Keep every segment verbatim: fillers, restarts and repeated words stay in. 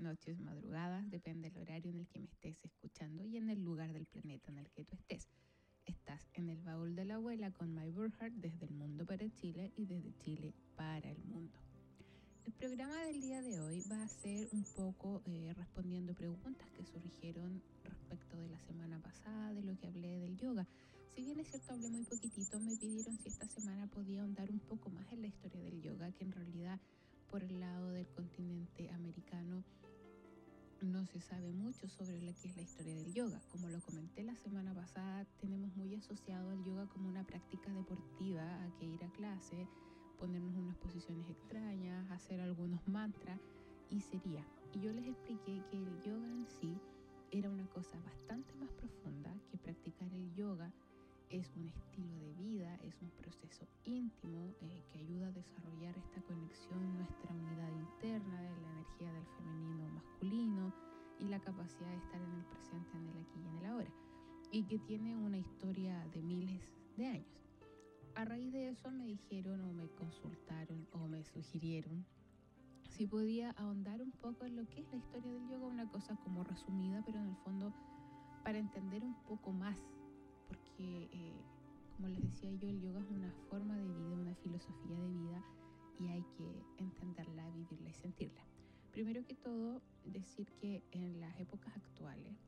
noches, madrugadas, depende del horario en el que me estés escuchando y en el lugar del planeta en el que tú estés. Estás en el baúl de la abuela con My Burkhardt desde el mundo para Chile y desde Chile para el mundo. El programa del día de hoy va a ser un poco eh, respondiendo preguntas que surgieron respecto de la semana pasada, de lo que hablé del yoga. Si bien es cierto, hablé muy poquitito, me pidieron si esta semana podía ahondar un poco más en la historia del yoga, que en realidad por el lado del continente americano no se sabe mucho sobre lo que es la historia del yoga. Como lo comenté la semana pasada, tenemos muy asociado al yoga como una práctica deportiva, a que ir a clase, ponernos unas posiciones extrañas, hacer algunos mantras y sería. Y yo les expliqué que el yoga en sí era una cosa bastante más profunda, que practicar el yoga es un estilo de vida, es un proceso íntimo eh, que ayuda a desarrollar esta conexión, nuestra unidad interna de la energía del femenino masculino y la capacidad de estar en el presente, en el aquí y en el ahora, y que tiene una historia de miles de años. A raíz de eso me dijeron o me consultaron o me sugirieron si podía ahondar un poco en lo que es la historia del yoga, una cosa como resumida, pero en el fondo para entender un poco más, porque eh, como les decía yo, el yoga es una forma de vida, una filosofía de vida y hay que entenderla, vivirla y sentirla. Primero que todo, decir que en las épocas actuales,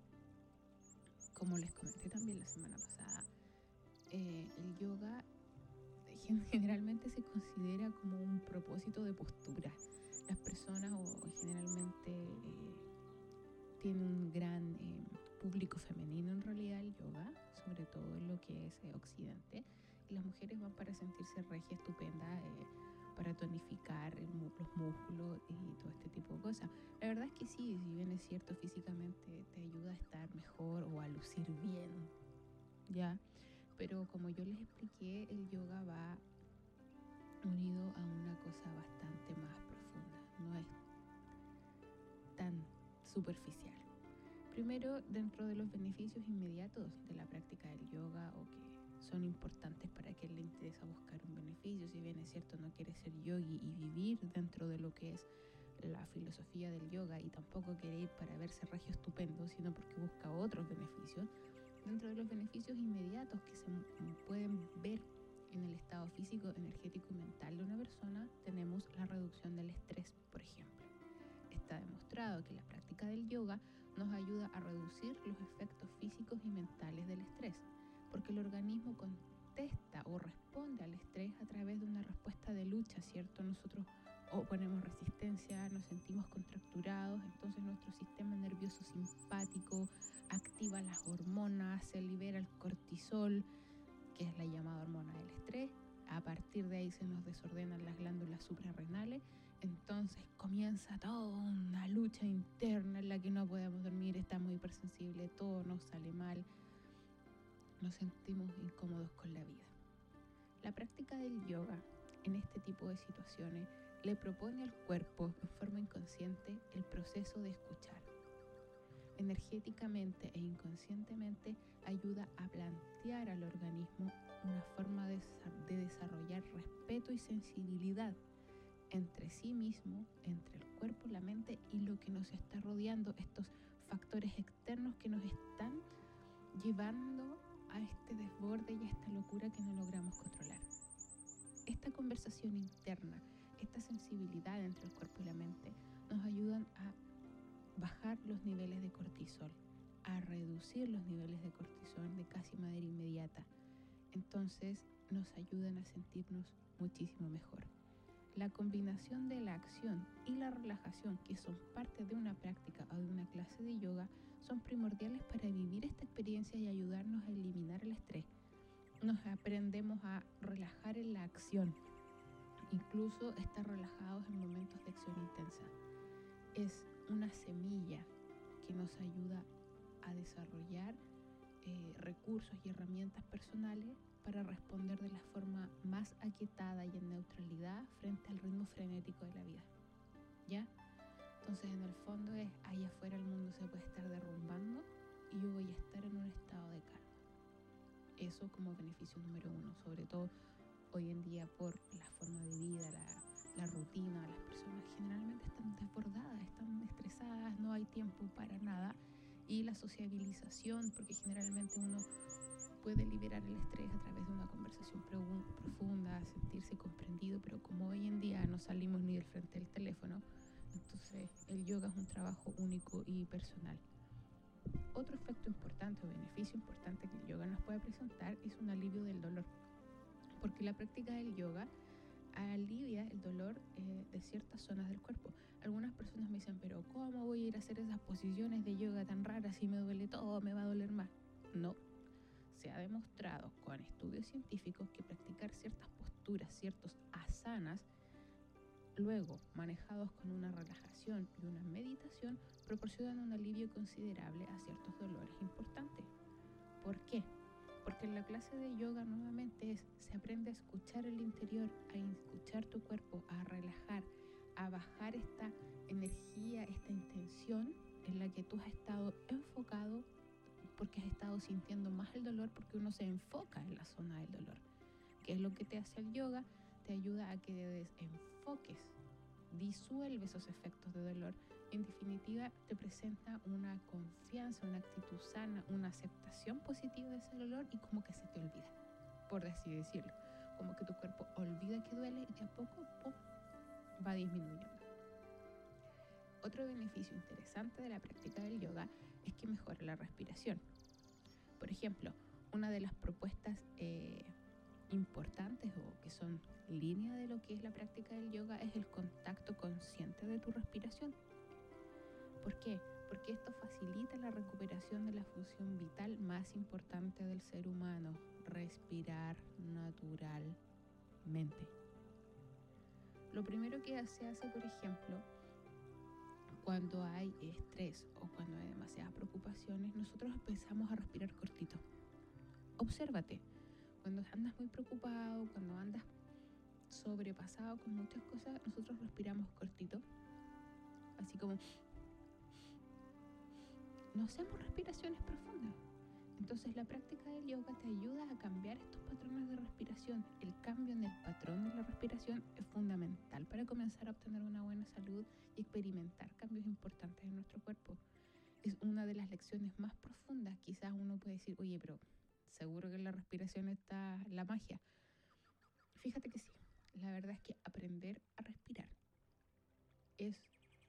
como les comenté también la semana pasada, eh, el yoga generalmente se considera como un propósito de postura. Las personas o generalmente eh, tiene un gran eh, público femenino en realidad el yoga, sobre todo en lo que es eh, occidente, y las mujeres van para sentirse regia, estupenda, eh, para tonificar el, los músculos y todo este tipo de cosas. La verdad es que sí, si bien es cierto, físicamente te ayuda a estar mejor o a lucir bien, ¿ya? Pero como yo les expliqué, el yoga va unido a una cosa bastante más profunda, no es tan superficial. Primero, dentro de los beneficios inmediatos de la práctica del yoga o que son importantes para quien le interesa buscar un beneficio, si bien es cierto no quiere ser yogi y vivir dentro de lo que es la filosofía del yoga y tampoco quiere ir para verse regio estupendo, sino porque busca otros beneficios. Dentro de los beneficios inmediatos que se pueden ver en el estado físico, energético y mental de una persona, tenemos la reducción del estrés, por ejemplo. Está demostrado que la práctica del yoga nos ayuda a reducir los efectos físicos y mentales del estrés, porque el organismo contesta o responde al estrés a través de una respuesta de lucha, ¿cierto? Nosotros oponemos resistencia, nos sentimos contracturados, entonces nuestro sistema nervioso simpático activa las hormonas, se libera el cortisol, que es la llamada hormona del estrés. A partir de ahí se nos desordenan las glándulas suprarrenales, entonces comienza toda una lucha interna en la que no podemos dormir, estamos hipersensibles, todo nos sale mal, nos sentimos incómodos con la vida. La práctica del yoga en este tipo de situaciones le propone al cuerpo en forma inconsciente el proceso de escuchar. Energéticamente e inconscientemente ayuda a plantear al organismo una forma de, de desarrollar respeto y sensibilidad entre sí mismo, entre el cuerpo, la mente y lo que nos está rodeando, estos factores externos que nos están llevando a este desborde y a esta locura que no logramos controlar. Esta conversación interna, esta sensibilidad entre el cuerpo y la mente nos ayudan a bajar los niveles de cortisol, a reducir los niveles de cortisol de casi manera inmediata. Entonces nos ayudan a sentirnos muchísimo mejor. La combinación de la acción y la relajación, que son parte de una práctica o de una clase de yoga, son primordiales para vivir esta experiencia y ayudarnos a eliminar el estrés. Nos aprendemos a relajar en la acción, incluso estar relajados en momentos de acción intensa. Es una semilla que nos ayuda a desarrollar eh, recursos y herramientas personales para responder de la forma más aquietada y en neutralidad frente al ritmo frenético de la vida. ¿Ya? Entonces, en el fondo es, ahí afuera el mundo se puede estar derrumbando y yo voy a estar en un estado de calma. Eso como beneficio número uno, sobre todo hoy en día por la forma de vida, la, la rutina. Las personas generalmente están desbordadas, están estresadas, no hay tiempo para nada. Y la sociabilización, porque generalmente uno puede liberar el estrés a través de una conversación profunda, sentirse comprendido, pero como hoy en día no salimos ni del frente del teléfono, entonces el yoga es un trabajo único y personal. Otro efecto importante o beneficio importante que el yoga nos puede presentar es un alivio del dolor, porque la práctica del yoga alivia el dolor eh, de ciertas zonas del cuerpo. Algunas personas me dicen, pero ¿cómo voy a ir a hacer esas posiciones de yoga tan raras si me duele todo, me va a doler más? No. Se ha demostrado con estudios científicos que practicar ciertas posturas, ciertos asanas, luego manejados con una relajación y una meditación, proporcionan un alivio considerable a ciertos dolores importantes. ¿Por qué? Porque en la clase de yoga nuevamente es, se aprende a escuchar el interior, a escuchar tu cuerpo, a relajar, a bajar esta energía, esta intención en la que tú has estado enfocado porque has estado sintiendo más el dolor, porque uno se enfoca en la zona del dolor. ¿Qué es lo que te hace el yoga? Te ayuda a que desenfoques, disuelve esos efectos de dolor. En definitiva, te presenta una confianza, una actitud sana, una aceptación positiva de ese dolor y como que se te olvida, por así decirlo. Como que tu cuerpo olvida que duele y de a poco, ¡pum!, va disminuyendo. Otro beneficio interesante de la práctica del yoga es que mejora la respiración. Por ejemplo, una de las propuestas eh, importantes o que son línea de lo que es la práctica del yoga es el contacto consciente de tu respiración. ¿Por qué? Porque esto facilita la recuperación de la función vital más importante del ser humano, respirar naturalmente. Lo primero que se hace, por ejemplo, cuando hay estrés o cuando hay demasiadas preocupaciones, nosotros empezamos a respirar cortito. Obsérvate, cuando andas muy preocupado, cuando andas sobrepasado con muchas cosas, nosotros respiramos cortito, así como no hacemos respiraciones profundas. Entonces la práctica del yoga te ayuda a cambiar estos patrones de respiración. El cambio en el patrón de la respiración es fundamental para comenzar a obtener una buena salud y experimentar cambios importantes en nuestro cuerpo. Es una de las lecciones más profundas. Quizás uno puede decir, oye, pero seguro que en la respiración está la magia. Fíjate que sí, la verdad es que aprender a respirar es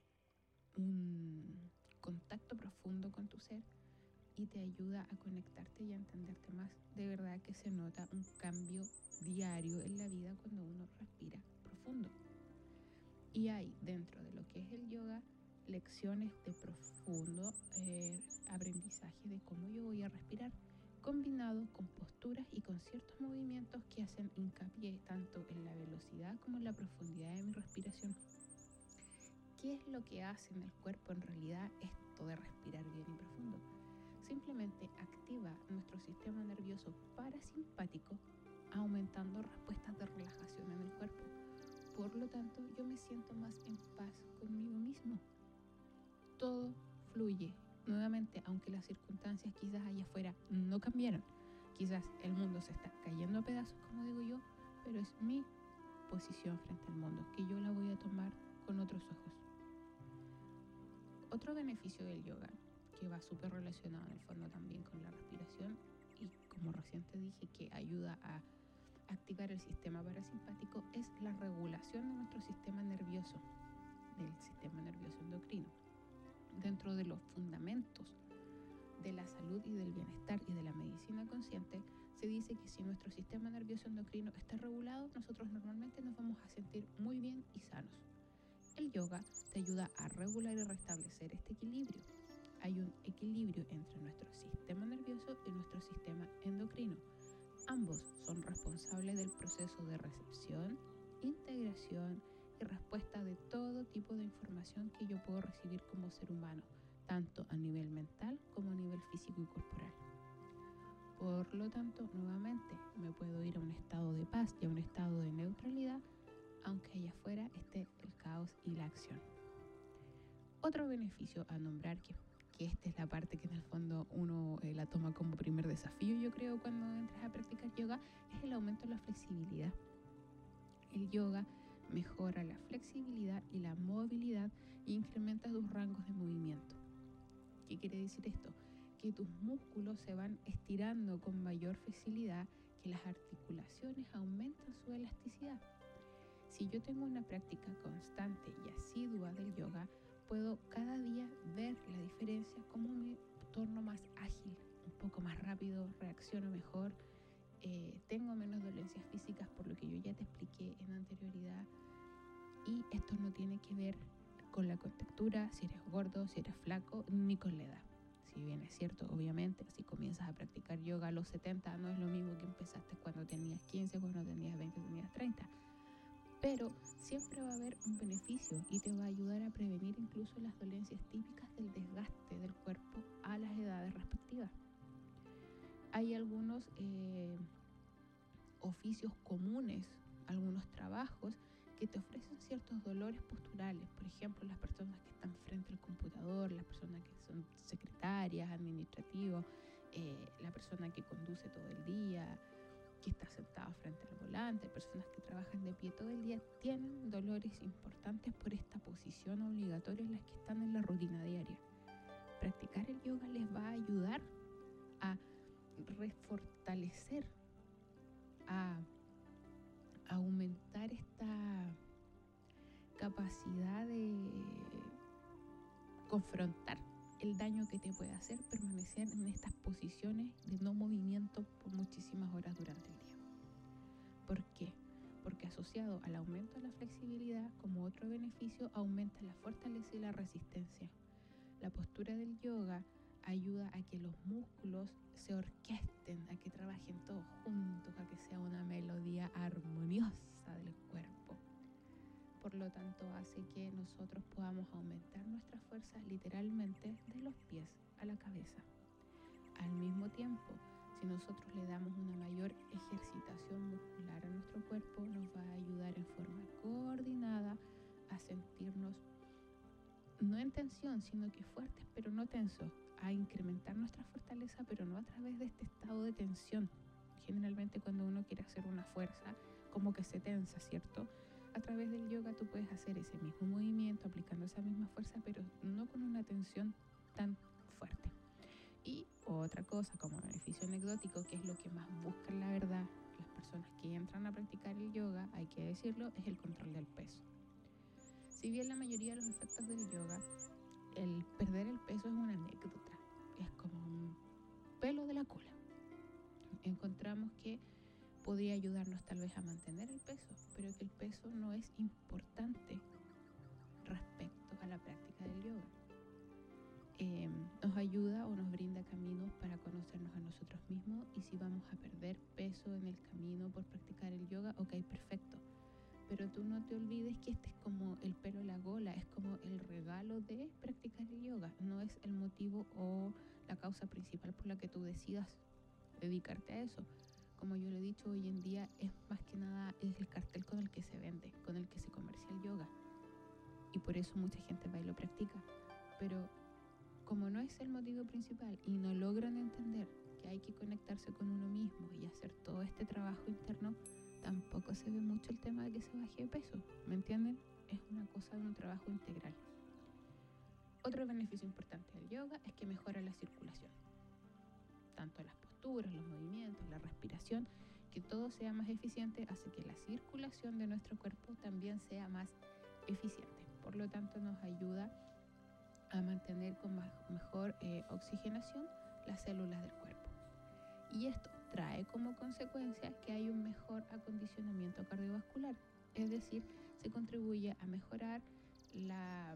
un contacto profundo con tu ser y te ayuda a conectarte y a entenderte más. De verdad que se nota un cambio diario en la vida cuando uno respira profundo. Y hay dentro de lo que es el yoga lecciones de profundo eh, aprendizaje de cómo yo voy a respirar, combinado con posturas y con ciertos movimientos que hacen hincapié tanto en la velocidad como en la profundidad de mi respiración. ¿Qué es lo que hace en el cuerpo en realidad esto de respirar bien y profundo? Simplemente activa nuestro sistema nervioso parasimpático, aumentando respuestas de relajación en el cuerpo. Por lo tanto, yo me siento más en paz conmigo mismo. Todo fluye. Nuevamente, aunque las circunstancias quizás allá afuera no cambiaron, quizás el mundo se está cayendo a pedazos, como digo yo, pero es mi posición frente al mundo, que yo la voy a tomar con otros ojos. Otro beneficio del yoga, que va súper relacionado en el fondo también con la respiración y como recién te dije que ayuda a activar el sistema parasimpático, es la regulación de nuestro sistema nervioso, del sistema nervioso endocrino. Dentro de los fundamentos de la salud y del bienestar y de la medicina consciente, se dice que si nuestro sistema nervioso endocrino está regulado, nosotros normalmente nos vamos a sentir muy bien y sanos. El yoga te ayuda a regular y restablecer este equilibrio. Hay un equilibrio entre nuestro sistema nervioso y nuestro sistema endocrino. Ambos son responsables del proceso de recepción, integración y respuesta de todo tipo de información que yo puedo recibir como ser humano, tanto a nivel mental como a nivel físico y corporal. Por lo tanto, nuevamente, me puedo ir a un estado de paz y a un estado de neutralidad, aunque allá afuera esté el caos y la acción. Otro beneficio a nombrar, que, que esta es la parte que en el fondo uno eh, la toma como primer desafío, yo creo, cuando entras a practicar yoga, es el aumento de la flexibilidad. El yoga mejora la flexibilidad y la movilidad e incrementa tus rangos de movimiento. ¿Qué quiere decir esto? Que tus músculos se van estirando con mayor facilidad, que las articulaciones aumentan su elasticidad. Si yo tengo una práctica constante y asidua del yoga, puedo cada día ver la diferencia, cómo me torno más ágil, un poco más rápido, reacciono mejor, eh, tengo menos dolencias físicas por lo que yo ya te expliqué en anterioridad. Y esto no tiene que ver con la contextura, si eres gordo, si eres flaco, ni con la edad. Si bien es cierto, obviamente, si comienzas a practicar yoga a los setenta, no es lo mismo que empezaste cuando tenías quince, cuando tenías veinte, tenías treinta. Pero siempre va a haber un beneficio y te va a ayudar a prevenir incluso las dolencias típicas del desgaste del cuerpo a las edades respectivas. Hay algunos eh, oficios comunes, algunos trabajos que te ofrecen ciertos dolores posturales. Por ejemplo, las personas que están frente al computador, las personas que son secretarias, administrativos, eh, la persona que conduce todo el día, que está sentada frente al volante, personas que trabajan de pie todo el día, tienen dolores importantes por esta posición obligatoria en las que están en la rutina diaria. Practicar el yoga les va a ayudar a refortalecer, a aumentar esta capacidad de confrontar el daño que te puede hacer permanecer en estas posiciones de no movimiento por muchísimas horas durante el día. ¿Por qué? Porque asociado al aumento de la flexibilidad, como otro beneficio, aumenta la fortaleza y la resistencia. La postura del yoga ayuda a que los músculos se orquesten, a que trabajen todos juntos, a que sea una melodía armoniosa del cuerpo. Por lo tanto, hace que nosotros podamos aumentar nuestra fuerza literalmente de los pies a la cabeza. Al mismo tiempo, si nosotros le damos una mayor ejercitación muscular a nuestro cuerpo, nos va a ayudar en forma coordinada a sentirnos no en tensión, sino que fuertes pero no tensos, a incrementar nuestra fortaleza pero no a través de este estado de tensión. Generalmente cuando uno quiere hacer una fuerza, como que se tensa, ¿cierto? A través del yoga tú puedes hacer ese mismo movimiento, aplicando esa misma fuerza, pero no con una tensión tan fuerte. Y otra cosa, como beneficio anecdótico, que es lo que más buscan la verdad las personas que entran a practicar el yoga, hay que decirlo, es el control del peso. Si bien la mayoría de los efectos del yoga, el perder el peso es una anécdota, es como un pelo de la cola. Encontramos que podría ayudarnos tal vez a mantener el peso, pero que el peso no es importante respecto a la práctica del yoga. Eh, nos ayuda o nos brinda caminos para conocernos a nosotros mismos, y si vamos a perder peso en el camino por practicar el yoga, ok, perfecto. Pero tú no te olvides que este es como el pelo a la gola, es como el regalo de practicar el yoga, no es el motivo o la causa principal por la que tú decidas dedicarte a eso. Como yo lo he dicho, hoy en día es más que nada es el cartel con el que se vende, con el que se comercia el yoga, y por eso mucha gente va y lo practica. Pero como no es el motivo principal y no logran entender que hay que conectarse con uno mismo y hacer todo este trabajo interno, tampoco se ve mucho el tema de que se baje de peso, ¿me entienden? Es una cosa de un trabajo integral. Otro beneficio importante del yoga es que mejora la circulación, tanto las posturas, los movimientos, la respiración, que todo sea más eficiente, hace que la circulación de nuestro cuerpo también sea más eficiente. Por lo tanto, nos ayuda a mantener con más, mejor eh, oxigenación las células del cuerpo. Y esto trae como consecuencia que hay un mejor acondicionamiento cardiovascular, es decir, se contribuye a mejorar la,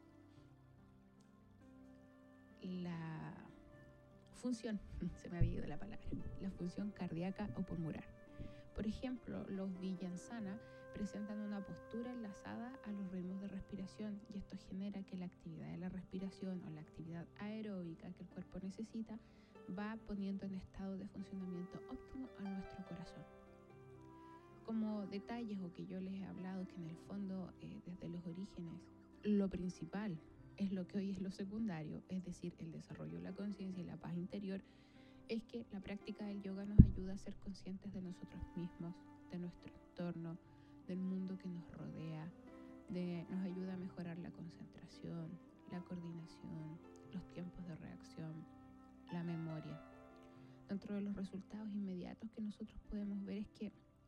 la función, se me había ido la palabra, la función cardíaca o pulmonar. Por ejemplo, los Vinyasana presentan una postura enlazada a los ritmos de respiración, y esto genera que la actividad de la respiración o la actividad aeróbica que el cuerpo necesita va poniendo en estado de funcionamiento óptimo a nuestro corazón. Como detalles o que yo les he hablado, que en el fondo eh, desde los orígenes lo principal es lo que hoy es lo secundario, es decir, el desarrollo de la conciencia y la paz interior, es que la práctica del yoga nos ayuda a ser conscientes de nosotros mismos, de nuestro entorno, del mundo que nos rodea, de, nos ayuda a mejorar la concentración, la coordinación, los tiempos de reacción, la memoria. Dentro de los resultados inmediatos que nosotros podemos ver es que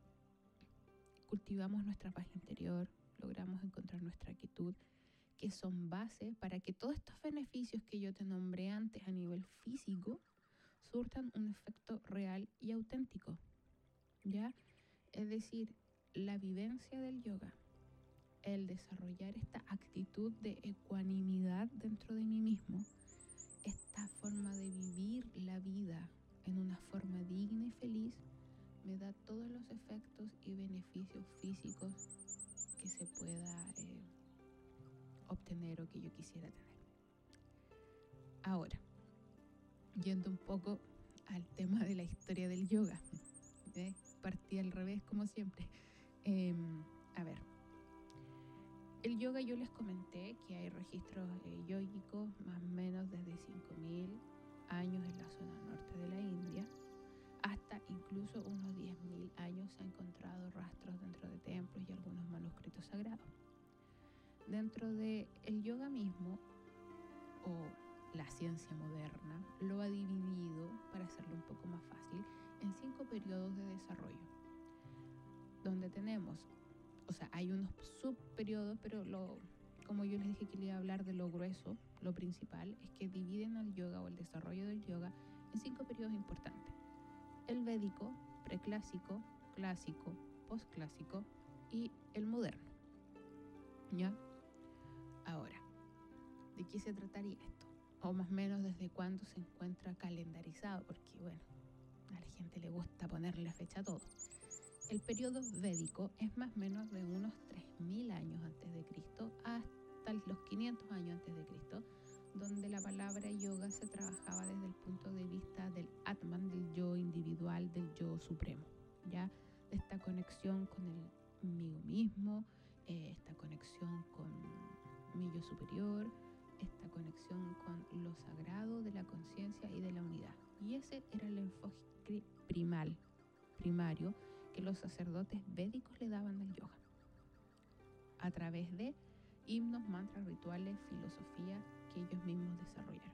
cultivamos nuestra paz interior, logramos encontrar nuestra quietud, que son base para que todos estos beneficios que yo te nombré antes a nivel físico surtan un efecto real y auténtico, ¿ya? Es decir, la vivencia del yoga, el desarrollar esta actitud de ecuanimidad dentro de mí mismo, esta forma de vivir la vida en una forma digna y feliz, me da todos los efectos y beneficios físicos que se pueda eh, obtener o que yo quisiera tener. Ahora, yendo un poco al tema de la historia del yoga, ¿eh? Partí al revés como siempre. Eh, a ver, el yoga, yo les comenté que hay registros eh, yógicos más o menos desde cinco mil años en la zona norte de la India, hasta incluso unos diez mil años se han encontrado rastros dentro de templos y algunos manuscritos sagrados. Dentro del yoga mismo, o la ciencia moderna, lo ha dividido, para hacerlo un poco más fácil, en cinco periodos de desarrollo, donde tenemos, o sea, hay unos subperiodos, pero lo, como yo les dije que le iba a hablar de lo grueso, lo principal es que dividen al yoga o el desarrollo del yoga en cinco periodos importantes: el védico, preclásico, clásico, posclásico y el moderno. ¿Ya? Ahora, ¿de qué se trataría esto? O más o menos desde cuándo se encuentra calendarizado, porque bueno, a la gente le gusta ponerle fecha a todo. El periodo védico es más o menos de unos tres mil años antes de Cristo hasta los quinientos años antes de Cristo, donde la palabra yoga se trabajaba desde el punto de vista del Atman, del yo individual, del yo supremo, ¿ya? De esta conexión con el conmigo mismo, eh, esta conexión con mi yo superior, esta conexión con lo sagrado de la conciencia y de la unidad. Y ese era el enfoque primal, primario, que los sacerdotes védicos le daban al yoga, a través de himnos, mantras, rituales, filosofía que ellos mismos desarrollaron.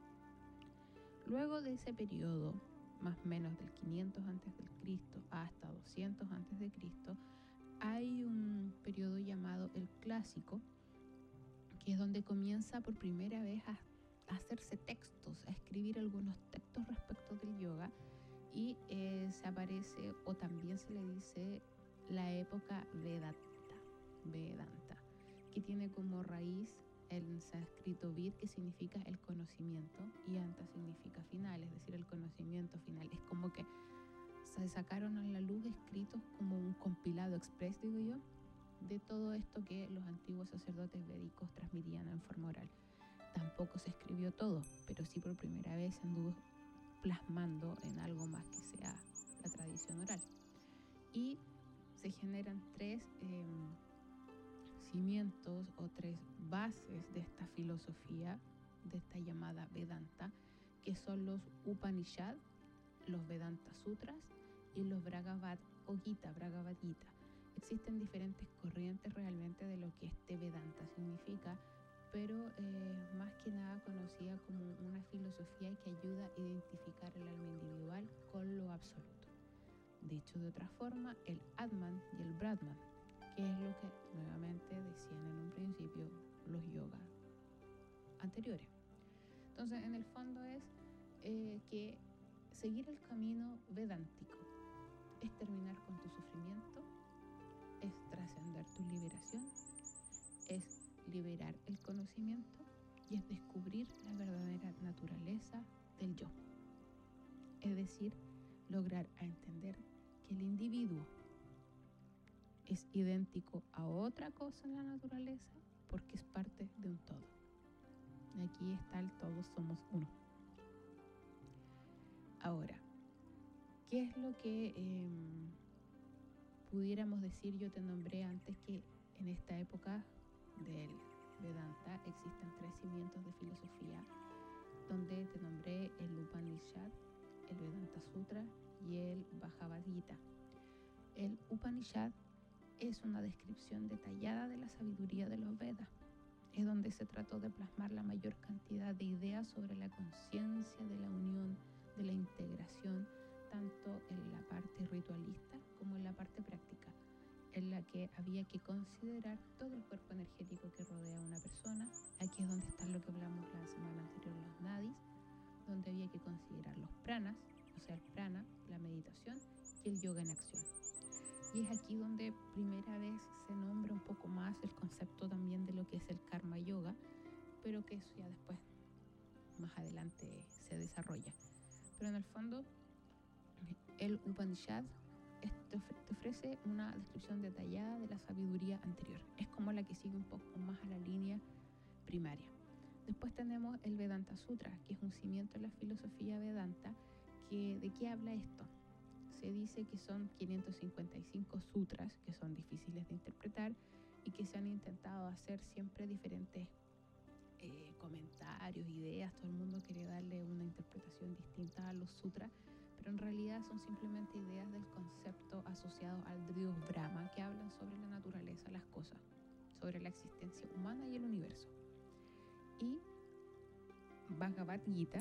Luego de ese periodo, más o menos del quinientos antes de Cristo hasta doscientos antes de Cristo, hay un periodo llamado el clásico, que es donde comienza por primera vez a, a hacerse textos, a escribir algunos textos respecto del yoga, y eh, se aparece, o también se le dice, la época Vedanta, Vedanta, que tiene como raíz el sánscrito vid, que significa el conocimiento, y anta significa final, es decir, el conocimiento final. Es como que se sacaron a la luz escritos como un compilado express, digo yo, de todo esto que los antiguos sacerdotes védicos transmitían en forma oral. Tampoco se escribió todo, pero sí por primera vez se anduvo plasmando en algo más que sea la tradición oral. Y se generan tres eh, cimientos o tres bases de esta filosofía, de esta llamada Vedanta, que son los Upanishad, los Vedanta Sutras y los Bhagavad o Gita, Bhagavad Gita. Existen diferentes corrientes realmente de lo que este Vedanta significa, pero eh, más que nada conocida como una filosofía que ayuda a identificar el alma individual con lo absoluto. Dicho de otra forma, el Atman y el Brahman, que es lo que nuevamente decían en un principio los yogas anteriores. Entonces, en el fondo es eh, que seguir el camino vedántico es terminar con tu sufrimiento, es trascender tu liberación, es liberar el conocimiento y es descubrir la verdadera naturaleza del yo. Es decir, lograr a entender que el individuo es idéntico a otra cosa en la naturaleza porque es parte de un todo. Aquí está el todos somos uno. Ahora, ¿qué es lo que eh, pudiéramos decir? Yo te nombré antes que en esta época del Vedanta existen tres cimientos de filosofía, donde te nombré el Upanishad, el Vedanta Sutra y el Bhagavad Gita. El Upanishad es una descripción detallada de la sabiduría de los Vedas. Es donde se trató de plasmar la mayor cantidad de ideas sobre la conciencia de la unión, de la integración, tanto en la parte ritualista como en la parte práctica, en la que había que considerar todo el cuerpo energético que rodea a una persona. Aquí es donde está lo que hablamos la semana anterior, los nadis, donde había que considerar los pranas, o sea, el prana, la meditación y el yoga en acción. Y es aquí donde primera vez se nombra un poco más el concepto también de lo que es el karma yoga, pero que eso ya después, más adelante, se desarrolla. Pero en el fondo, el Upanishad te ofrece una descripción detallada de la sabiduría anterior. Es como la que sigue un poco más a la línea primaria. Después tenemos el Vedanta Sutra, que es un cimiento en la filosofía Vedanta. Que, ¿de qué habla esto? Se dice que son quinientos cincuenta y cinco sutras que son difíciles de interpretar y que se han intentado hacer siempre diferentes eh, comentarios, ideas. Todo el mundo quiere darle una interpretación distinta a los sutras, pero en realidad son simplemente ideas del concepto asociado al dios Brahma, que hablan sobre la naturaleza, las cosas, sobre la existencia humana y el universo. Y Bhagavad Gita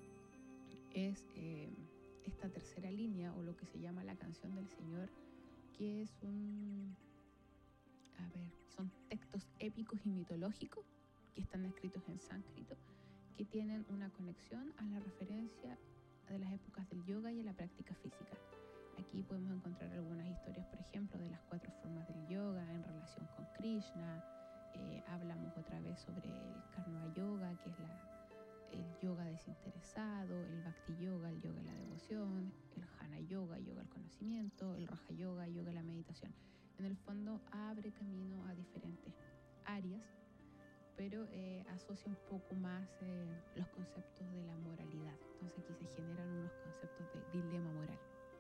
es eh, esta tercera línea, o lo que se llama la canción del Señor, que es un, a ver, son textos épicos y mitológicos que están escritos en sánscrito, que tienen una conexión a la referencia de las épocas del yoga y a la práctica física. Aquí podemos encontrar algunas historias, por ejemplo, de las cuatro formas del yoga en relación con Krishna. Eh, hablamos otra vez sobre el Karma Yoga, que es la el yoga desinteresado, el Bhakti Yoga, el yoga de la devoción, el Jnana Yoga, yoga del conocimiento, el Raja Yoga, yoga de la meditación. En el fondo abre camino a diferentes áreas, pero eh, asocia un poco más eh, los conceptos de la moralidad. Entonces aquí se generan unos conceptos de dilema moral.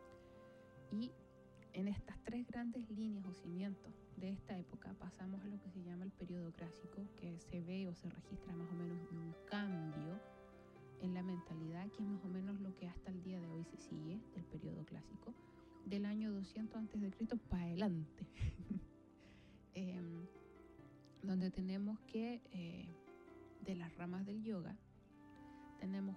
Y en estas tres grandes líneas o cimientos de esta época pasamos a lo que se llama el periodo clásico, que se ve o se registra más o menos un cambio en la mentalidad, que es más o menos lo que hasta el día de hoy se sigue del periodo clásico, del año doscientos antes de Cristo para adelante, eh, donde tenemos que eh, de las ramas del yoga tenemos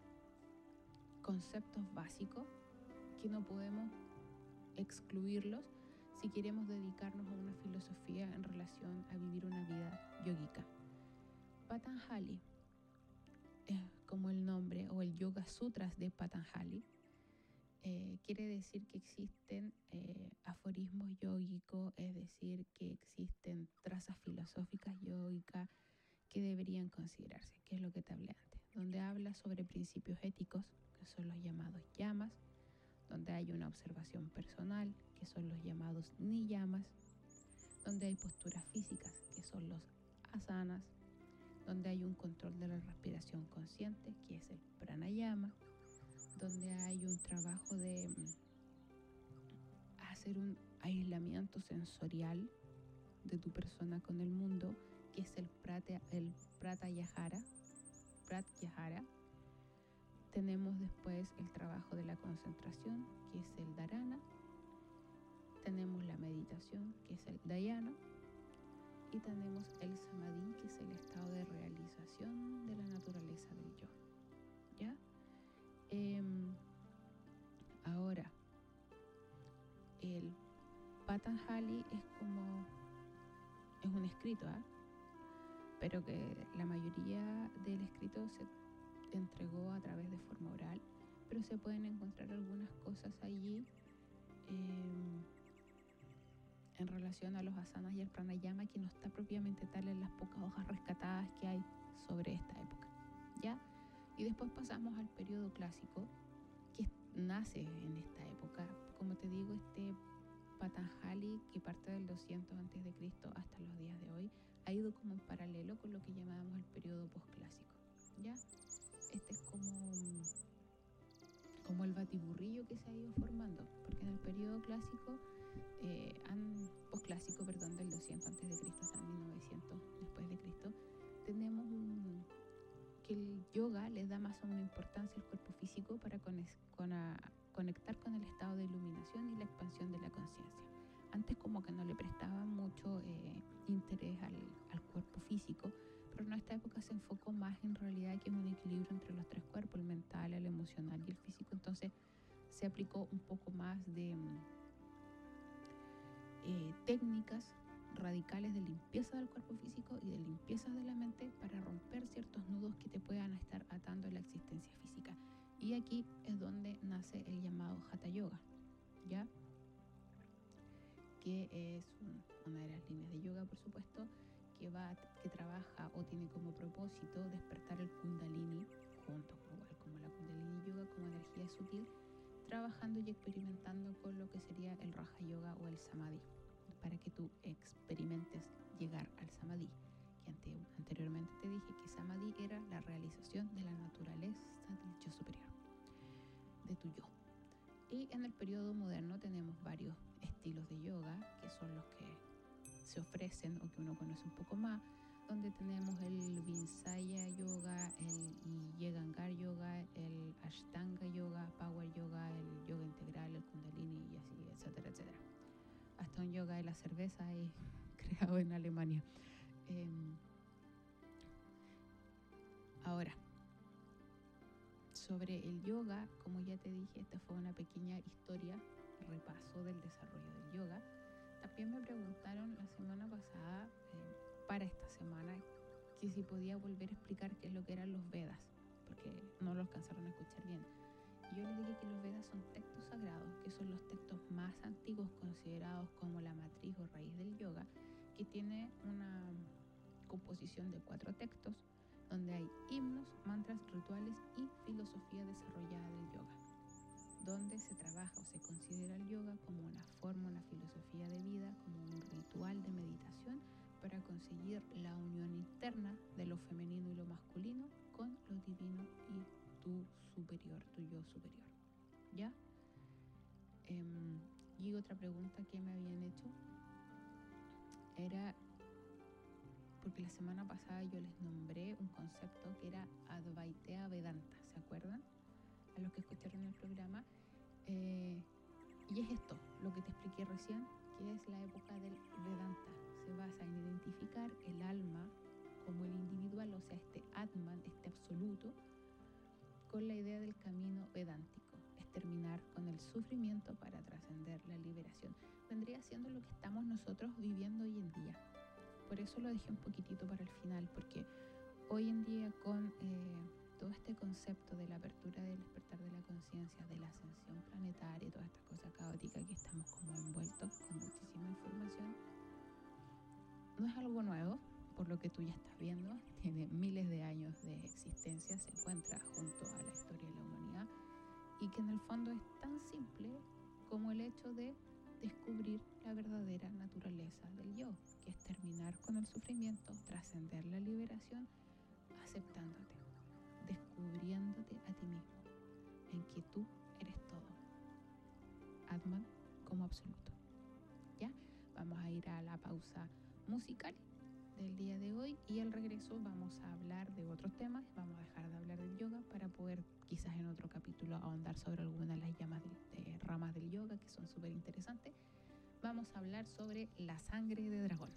conceptos básicos que no podemos excluirlos si queremos dedicarnos a una filosofía en relación a vivir una vida yógica. Patanjali, eh, como el nombre, o el Yoga Sutras de Patanjali, eh, quiere decir que existen eh, aforismos yógicos, es decir, que existen trazas filosóficas yógicas que deberían considerarse, que es lo que te hablé antes, donde habla sobre principios éticos, que son los llamados yamas, donde hay una observación personal, que son los llamados niyamas, donde hay posturas físicas, que son los asanas, donde hay un control de la respiración consciente, que es el pranayama, donde hay un trabajo de hacer un aislamiento sensorial de tu persona con el mundo, que es el, prate, el pratyahara, pratyahara. Tenemos después el trabajo de la concentración, que es el dharana. Tenemos la meditación, que es el dhyana. Y tenemos el samadhi, que es el estado de realización de la naturaleza del yo. ¿Ya? Eh, ahora, el Patanjali es como, es un escrito, ¿eh? pero que la mayoría del escrito se entregó a través de forma oral, pero se pueden encontrar algunas cosas allí eh, en relación a los asanas y el pranayama, que no está propiamente tal en las pocas hojas rescatadas que hay sobre esta época, ¿ya? Y después pasamos al periodo clásico, que nace en esta época. Como te digo, este Patanjali, que parte del doscientos antes de Cristo hasta los días de hoy, ha ido como en paralelo con lo que llamábamos el periodo posclásico, ¿ya? Este es como, como el batiburrillo que se ha ido formando, porque en el periodo clásico, eh, han, posclásico, perdón, del doscientos antes de Cristo hasta el mil novecientos después de Cristo, tenemos un, que el yoga le da más una importancia al cuerpo físico para con, con a, conectar con el estado de iluminación y la expansión de la conciencia. Antes como que no le prestaba se aplicó un poco más de eh, técnicas radicales de limpieza del cuerpo físico y de limpieza de la mente para romper ciertos nudos que te puedan estar atando a la existencia física. Y aquí es donde nace el llamado Hatha Yoga, ¿ya? Que es un, una de las líneas de yoga, por supuesto, que, va, que trabaja o tiene como propósito despertar el Kundalini, junto igual como la Kundalini Yoga, como energía sutil, trabajando y experimentando con lo que sería el Raja Yoga o el Samadhi, para que tú experimentes llegar al Samadhi, que ante, anteriormente te dije que Samadhi era la realización de la naturaleza del yo superior, de tu yo. Y en el periodo moderno tenemos varios estilos de yoga, que son los que se ofrecen o que uno conoce un poco más, donde tenemos el Vinyasa Yoga, el Yegangar Yoga, el Ashtanga Yoga, Power Yoga, el Yoga Integral, el Kundalini y así, etcétera, etcétera. Hasta un yoga de la cerveza es creado en Alemania. Eh, ahora, sobre el yoga, como ya te dije, esta fue una pequeña historia, repaso del desarrollo del yoga. También me preguntaron la semana pasada, eh, para esta semana, que si podía volver a explicar qué es lo que eran los Vedas, porque no lo alcanzaron a escuchar bien. Y yo les dije que los Vedas son textos sagrados, que son los textos más antiguos considerados como la matriz o raíz del yoga, que tiene una composición de cuatro textos, donde hay himnos, mantras, rituales y filosofía desarrollada del yoga, donde se trabaja o se considera el yoga como una forma, una filosofía de vida, como un ritual de meditación para conseguir la unión interna de lo femenino y lo masculino con lo divino y tu superior, tu yo superior, ¿ya? Eh, y otra pregunta que me habían hecho era, porque la semana pasada yo les nombré un concepto que era Advaita Vedanta, ¿se acuerdan? A los que escucharon el programa. Eh, y es esto, lo que te expliqué recién, que es la época del Vedanta. Se basa en identificar el alma como el individual, o sea, este Atman, este absoluto, con la idea del camino vedántico. Es terminar con el sufrimiento para trascender la liberación. Vendría siendo lo que estamos nosotros viviendo hoy en día. Por eso lo dejé un poquitito para el final, porque hoy en día con eh, todo este concepto de la apertura del despertar de la conciencia, de la ascensión planetaria y toda esta cosa caótica que estamos como envueltos con muchísima información, no es algo nuevo, por lo que tú ya estás viendo, tiene miles de años de existencia, se encuentra junto a la historia de la humanidad y que en el fondo es tan simple como el hecho de descubrir la verdadera naturaleza del yo, que es terminar con el sufrimiento, trascender la liberación, aceptándote, descubriéndote a ti mismo, en que tú eres todo, Atman como absoluto. ¿Ya? Vamos a ir a la pausa musical del día de hoy y al regreso vamos a hablar de otros temas, vamos a dejar de hablar del yoga para poder quizás en otro capítulo ahondar sobre algunas de las llamas de, de ramas del yoga que son súper interesantes. Vamos a hablar sobre la sangre de dragón.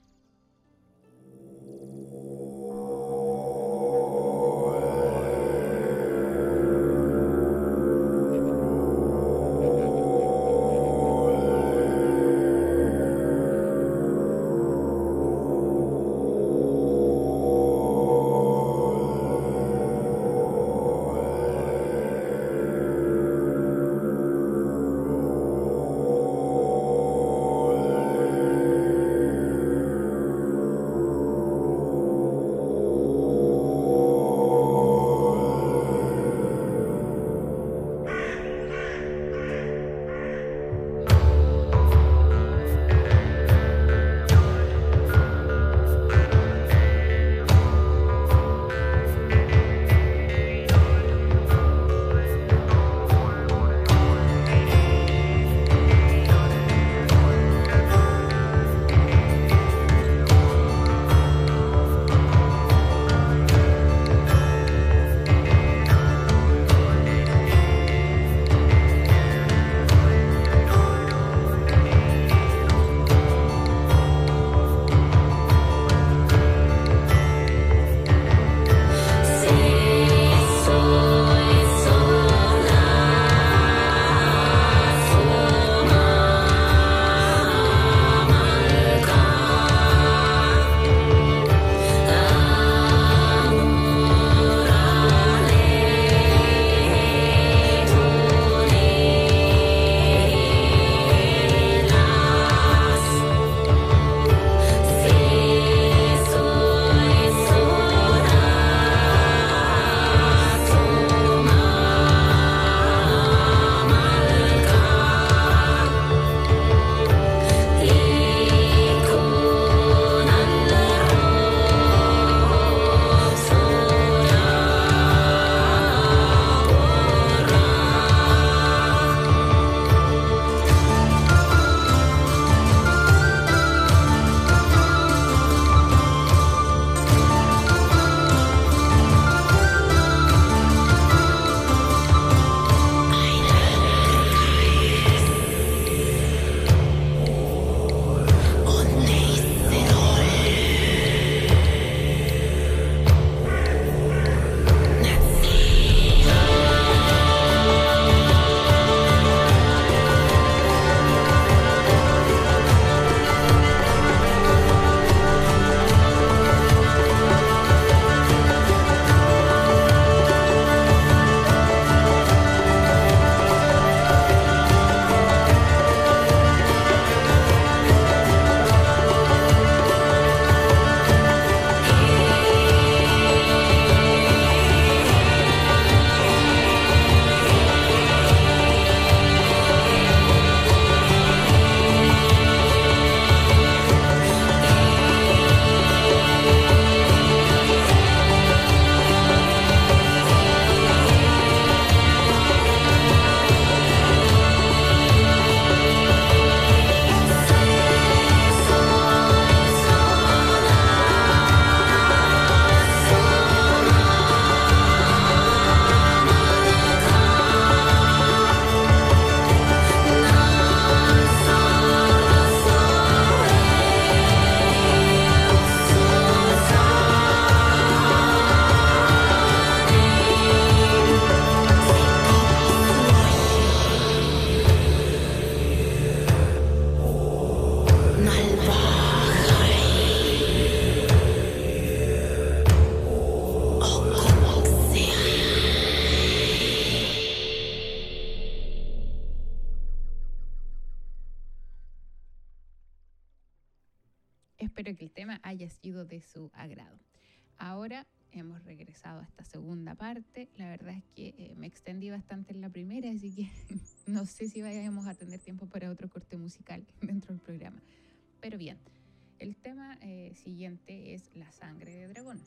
haya sido de su agrado. Ahora hemos regresado a esta segunda parte. La verdad es que eh, me extendí bastante en la primera, así que no sé si vayamos a tener tiempo para otro corte musical dentro del programa. Pero bien, el tema eh, siguiente es la sangre de dragón.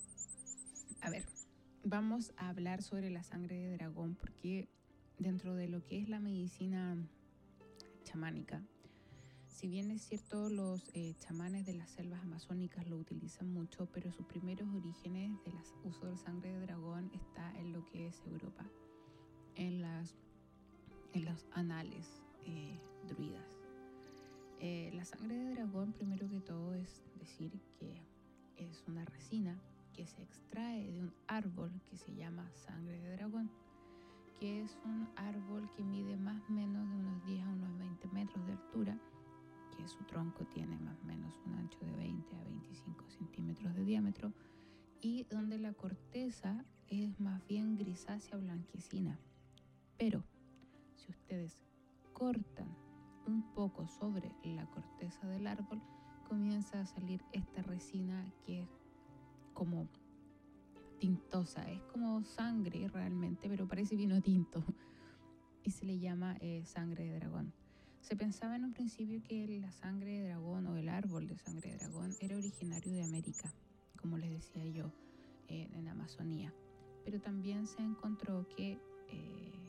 A ver, vamos a hablar sobre la sangre de dragón porque dentro de lo que es la medicina chamánica, si bien es cierto los eh, chamanes de las selvas amazónicas lo utilizan mucho, pero sus primeros orígenes del uso de sangre de dragón está en lo que es Europa, en, las, en los anales eh, druidas. Eh, la sangre de dragón, primero que todo, es decir que es una resina que se extrae de un árbol que se llama sangre de dragón, que es un árbol que mide más o menos de unos diez a unos veinte metros de altura, que su tronco tiene más o menos un ancho de veinte a veinticinco centímetros de diámetro y donde la corteza es más bien grisácea blanquecina. Pero si ustedes cortan un poco sobre la corteza del árbol, comienza a salir esta resina que es como tintosa, es como sangre realmente, pero parece vino tinto y se le llama eh, sangre de dragón. Se pensaba en un principio que la sangre de dragón o el árbol de sangre de dragón era originario de América, como les decía yo, eh, en Amazonía. Pero también se encontró que eh,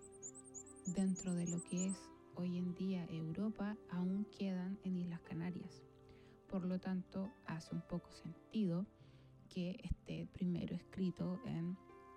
dentro de lo que es hoy en día Europa aún quedan en Islas Canarias. Por lo tanto, hace un poco sentido que esté primero escrito en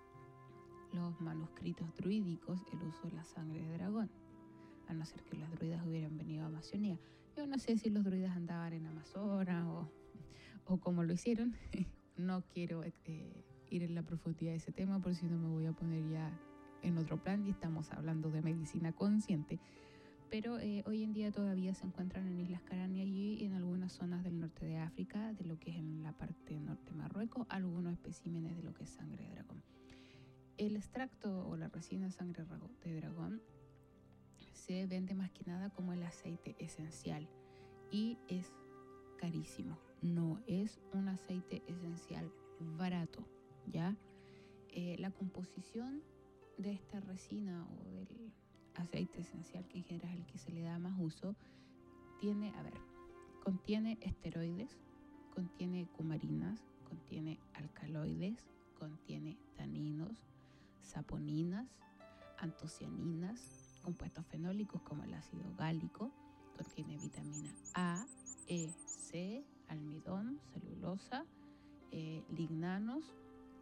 los manuscritos druídicos el uso de la sangre de dragón, a no ser que los druidas hubieran venido a Amazonía. Yo no sé si los druidas andaban en Amazonas o, o cómo lo hicieron. No quiero eh, ir en la profundidad de ese tema, por si no me voy a poner ya en otro plan y estamos hablando de medicina consciente. Pero eh, hoy en día todavía se encuentran en Islas Canarias y en algunas zonas del norte de África, de lo que es en la parte norte de Marruecos, algunos especímenes de lo que es sangre de dragón. El extracto o la resina de sangre de dragón se vende más que nada como el aceite esencial y es carísimo. No es un aceite esencial barato, ¿ya? Eh, la composición de esta resina o del aceite esencial, que en general es el que se le da más uso, tiene, a ver, contiene esteroides, contiene cumarinas, contiene alcaloides, contiene taninos, saponinas, antocianinas, compuestos fenólicos como el ácido gálico, contiene vitamina A, E, C, almidón, celulosa, eh, lignanos,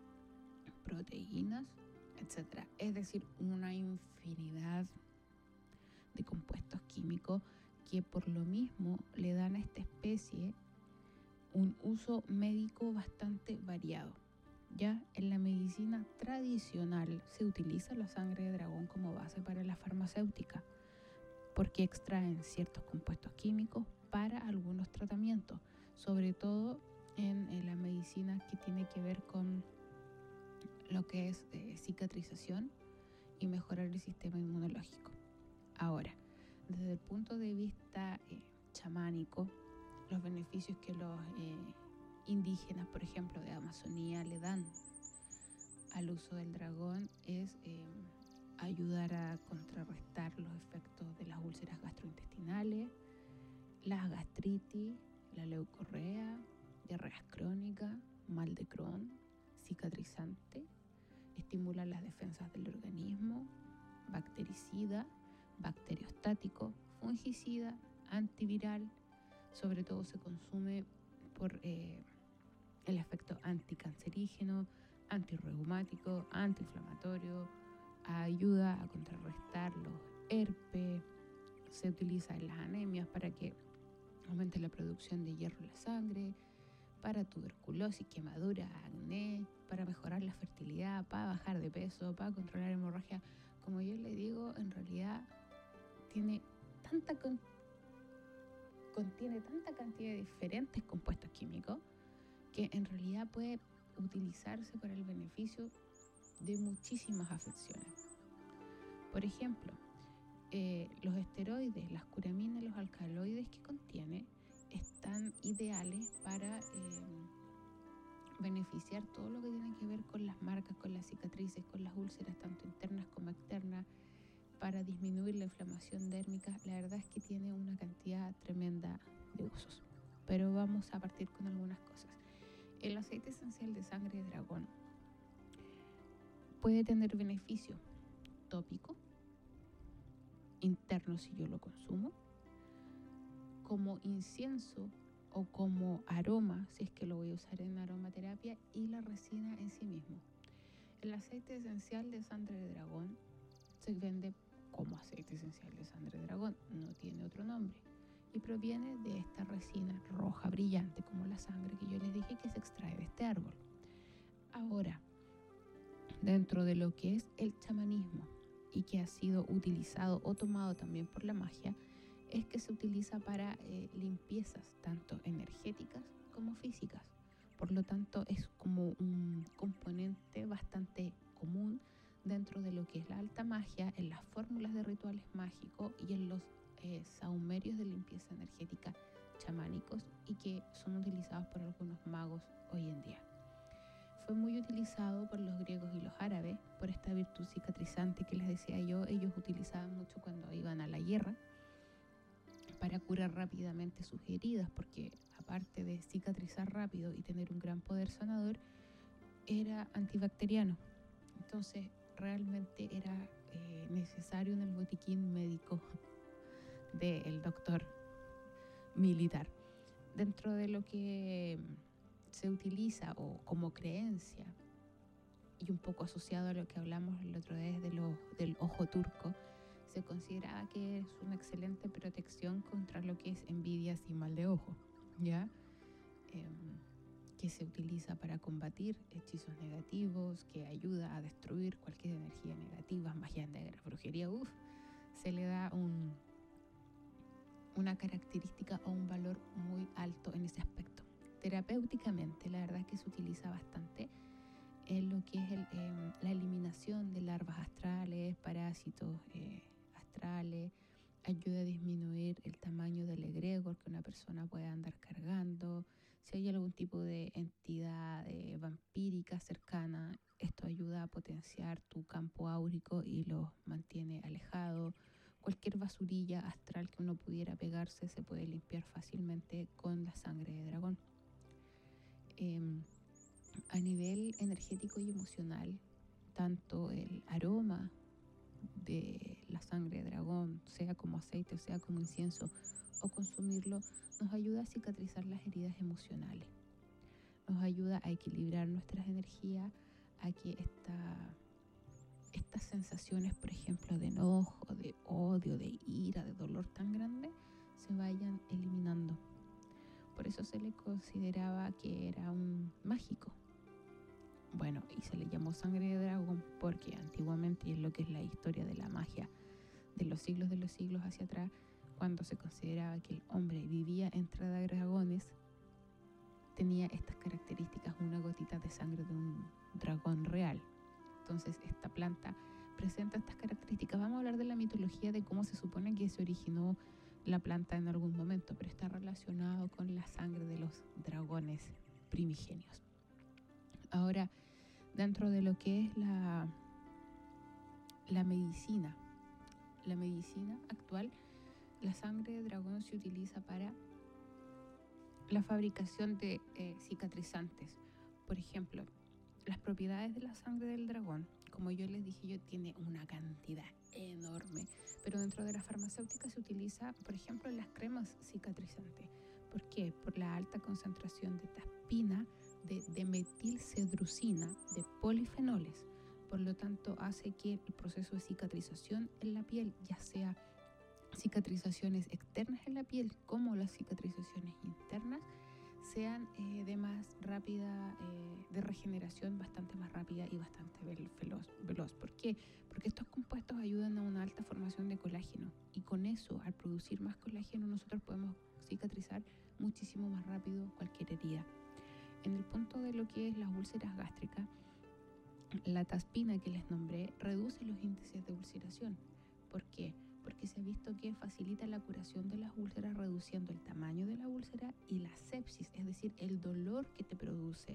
proteínas, etcétera. Es decir, una infinidad de compuestos químicos que por lo mismo le dan a esta especie un uso médico bastante variado. Ya en la medicina tradicional se utiliza la sangre de dragón como base para la farmacéutica, porque extraen ciertos compuestos químicos para algunos tratamientos, sobre todo en, en la medicina que tiene que ver con lo que es eh, cicatrización y mejorar el sistema inmunológico. Ahora, desde el punto de vista eh, chamánico, los beneficios que los eh, indígenas, por ejemplo, de Amazonía le dan al uso del dragón es eh, ayudar a contrarrestar los efectos de las úlceras gastrointestinales, las gastritis, la leucorrea, diarreas crónicas, mal de Crohn, cicatrizante, estimula las defensas del organismo, bactericida, bacteriostático, fungicida, antiviral. Sobre todo se consume por eh, el efecto anticancerígeno, antirreumático, antiinflamatorio, ayuda a contrarrestar los herpes, se utiliza en las anemias para que aumente la producción de hierro en la sangre, para tuberculosis, quemadura, acné, para mejorar la fertilidad, para bajar de peso, para controlar hemorragia. Como yo le digo, en realidad tiene tanta con, contiene tanta cantidad de diferentes compuestos químicos que en realidad puede utilizarse para el beneficio de muchísimas afecciones. Por ejemplo, eh, los esteroides, las curaminas, los alcaloides que contiene están ideales para eh, beneficiar todo lo que tiene que ver con las marcas, con las cicatrices, con las úlceras, tanto internas como externas, para disminuir la inflamación dérmica. La verdad es que tiene una cantidad tremenda de usos. Pero vamos a partir con algunas cosas. El aceite esencial de sangre de dragón puede tener beneficio tópico, interno si yo lo consumo, como incienso o como aroma, si es que lo voy a usar en aromaterapia, y la resina en sí mismo. El aceite esencial de sangre de dragón se vende como aceite esencial de sangre de dragón, no tiene otro nombre, y proviene de esta resina roja brillante como la sangre que yo les dije que se extrae de este árbol. Ahora, dentro de lo que es el chamanismo y que ha sido utilizado o tomado también por la magia, es que se utiliza para eh, limpiezas tanto energéticas como físicas. Por lo tanto, es como un componente bastante común dentro de lo que es la alta magia, en las fórmulas de rituales mágicos y en los eh, sahumerios de limpieza energética chamánicos, y que son utilizados por algunos magos hoy en día. Fue muy utilizado por los griegos y los árabes por esta virtud cicatrizante que les decía yo. Ellos utilizaban mucho cuando iban a la guerra para curar rápidamente sus heridas, porque aparte de cicatrizar rápido y tener un gran poder sanador, era antibacteriano. Entonces realmente era eh, necesario en el botiquín médico del doctor militar. Dentro de lo que se utiliza o como creencia, y un poco asociado a lo que hablamos el otro día de lo, del ojo turco, se consideraba que es una excelente protección contra lo que es envidias y mal de ojo, ¿ya? Eh, que se utiliza para combatir hechizos negativos, que ayuda a destruir cualquier energía negativa, magia negra, brujería, uff, se le da un, una característica o un valor muy alto en ese aspecto. Terapéuticamente, la verdad es que se utiliza bastante en lo que es el, eh, la eliminación de larvas astrales, parásitos eh, astrales, ayuda a disminuir el tamaño del egregor que una persona puede andar cargando. Si hay algún tipo de entidad eh, vampírica cercana, esto ayuda a potenciar tu campo áurico y lo mantiene alejado. Cualquier basurilla astral que uno pudiera pegarse se puede limpiar fácilmente con la sangre de dragón. Eh, a nivel energético y emocional, tanto el aroma de la sangre de dragón, sea como aceite, sea como incienso, o consumirlo, nos ayuda a cicatrizar las heridas emocionales. Nos ayuda a equilibrar nuestras energías, a que esta, estas sensaciones, por ejemplo, de enojo, de odio, de ira, de dolor tan grande, se vayan eliminando. Por eso se le consideraba que era un mágico. Bueno, y se le llamó sangre de dragón porque antiguamente, y es lo que es la historia de la magia de los siglos de los siglos hacia atrás, cuando se consideraba que el hombre vivía entre dragones, tenía estas características, una gotita de sangre de un dragón real. Entonces esta planta presenta estas características. Vamos a hablar de la mitología, de cómo se supone que se originó la planta en algún momento, pero está relacionado con la sangre de los dragones primigenios. Ahora, dentro de lo que es la, la medicina, la medicina actual, la sangre de dragón se utiliza para la fabricación de eh, cicatrizantes. Por ejemplo, las propiedades de la sangre del dragón, como yo les dije, yo tiene una cantidad enorme, pero dentro de la farmacéutica se utiliza, por ejemplo, en las cremas cicatrizantes. ¿Por qué? Por la alta concentración de taspina, de, de metilcedrusina, de polifenoles. Por lo tanto, hace que el proceso de cicatrización en la piel, ya sea cicatrizaciones externas en la piel como las cicatrizaciones internas, sean eh, de más rápida, eh, de regeneración bastante más rápida y bastante veloz, veloz. ¿Por qué? Porque estos compuestos ayudan a una alta formación de colágeno, y con eso, al producir más colágeno, nosotros podemos cicatrizar muchísimo más rápido cualquier herida. En el punto de lo que es las úlceras gástricas, la taspina que les nombré reduce los índices de ulceración. ¿Por qué? Porque se había visto que facilita la curación de las úlceras reduciendo el tamaño de la úlcera y la sepsis, es decir, el dolor que te produce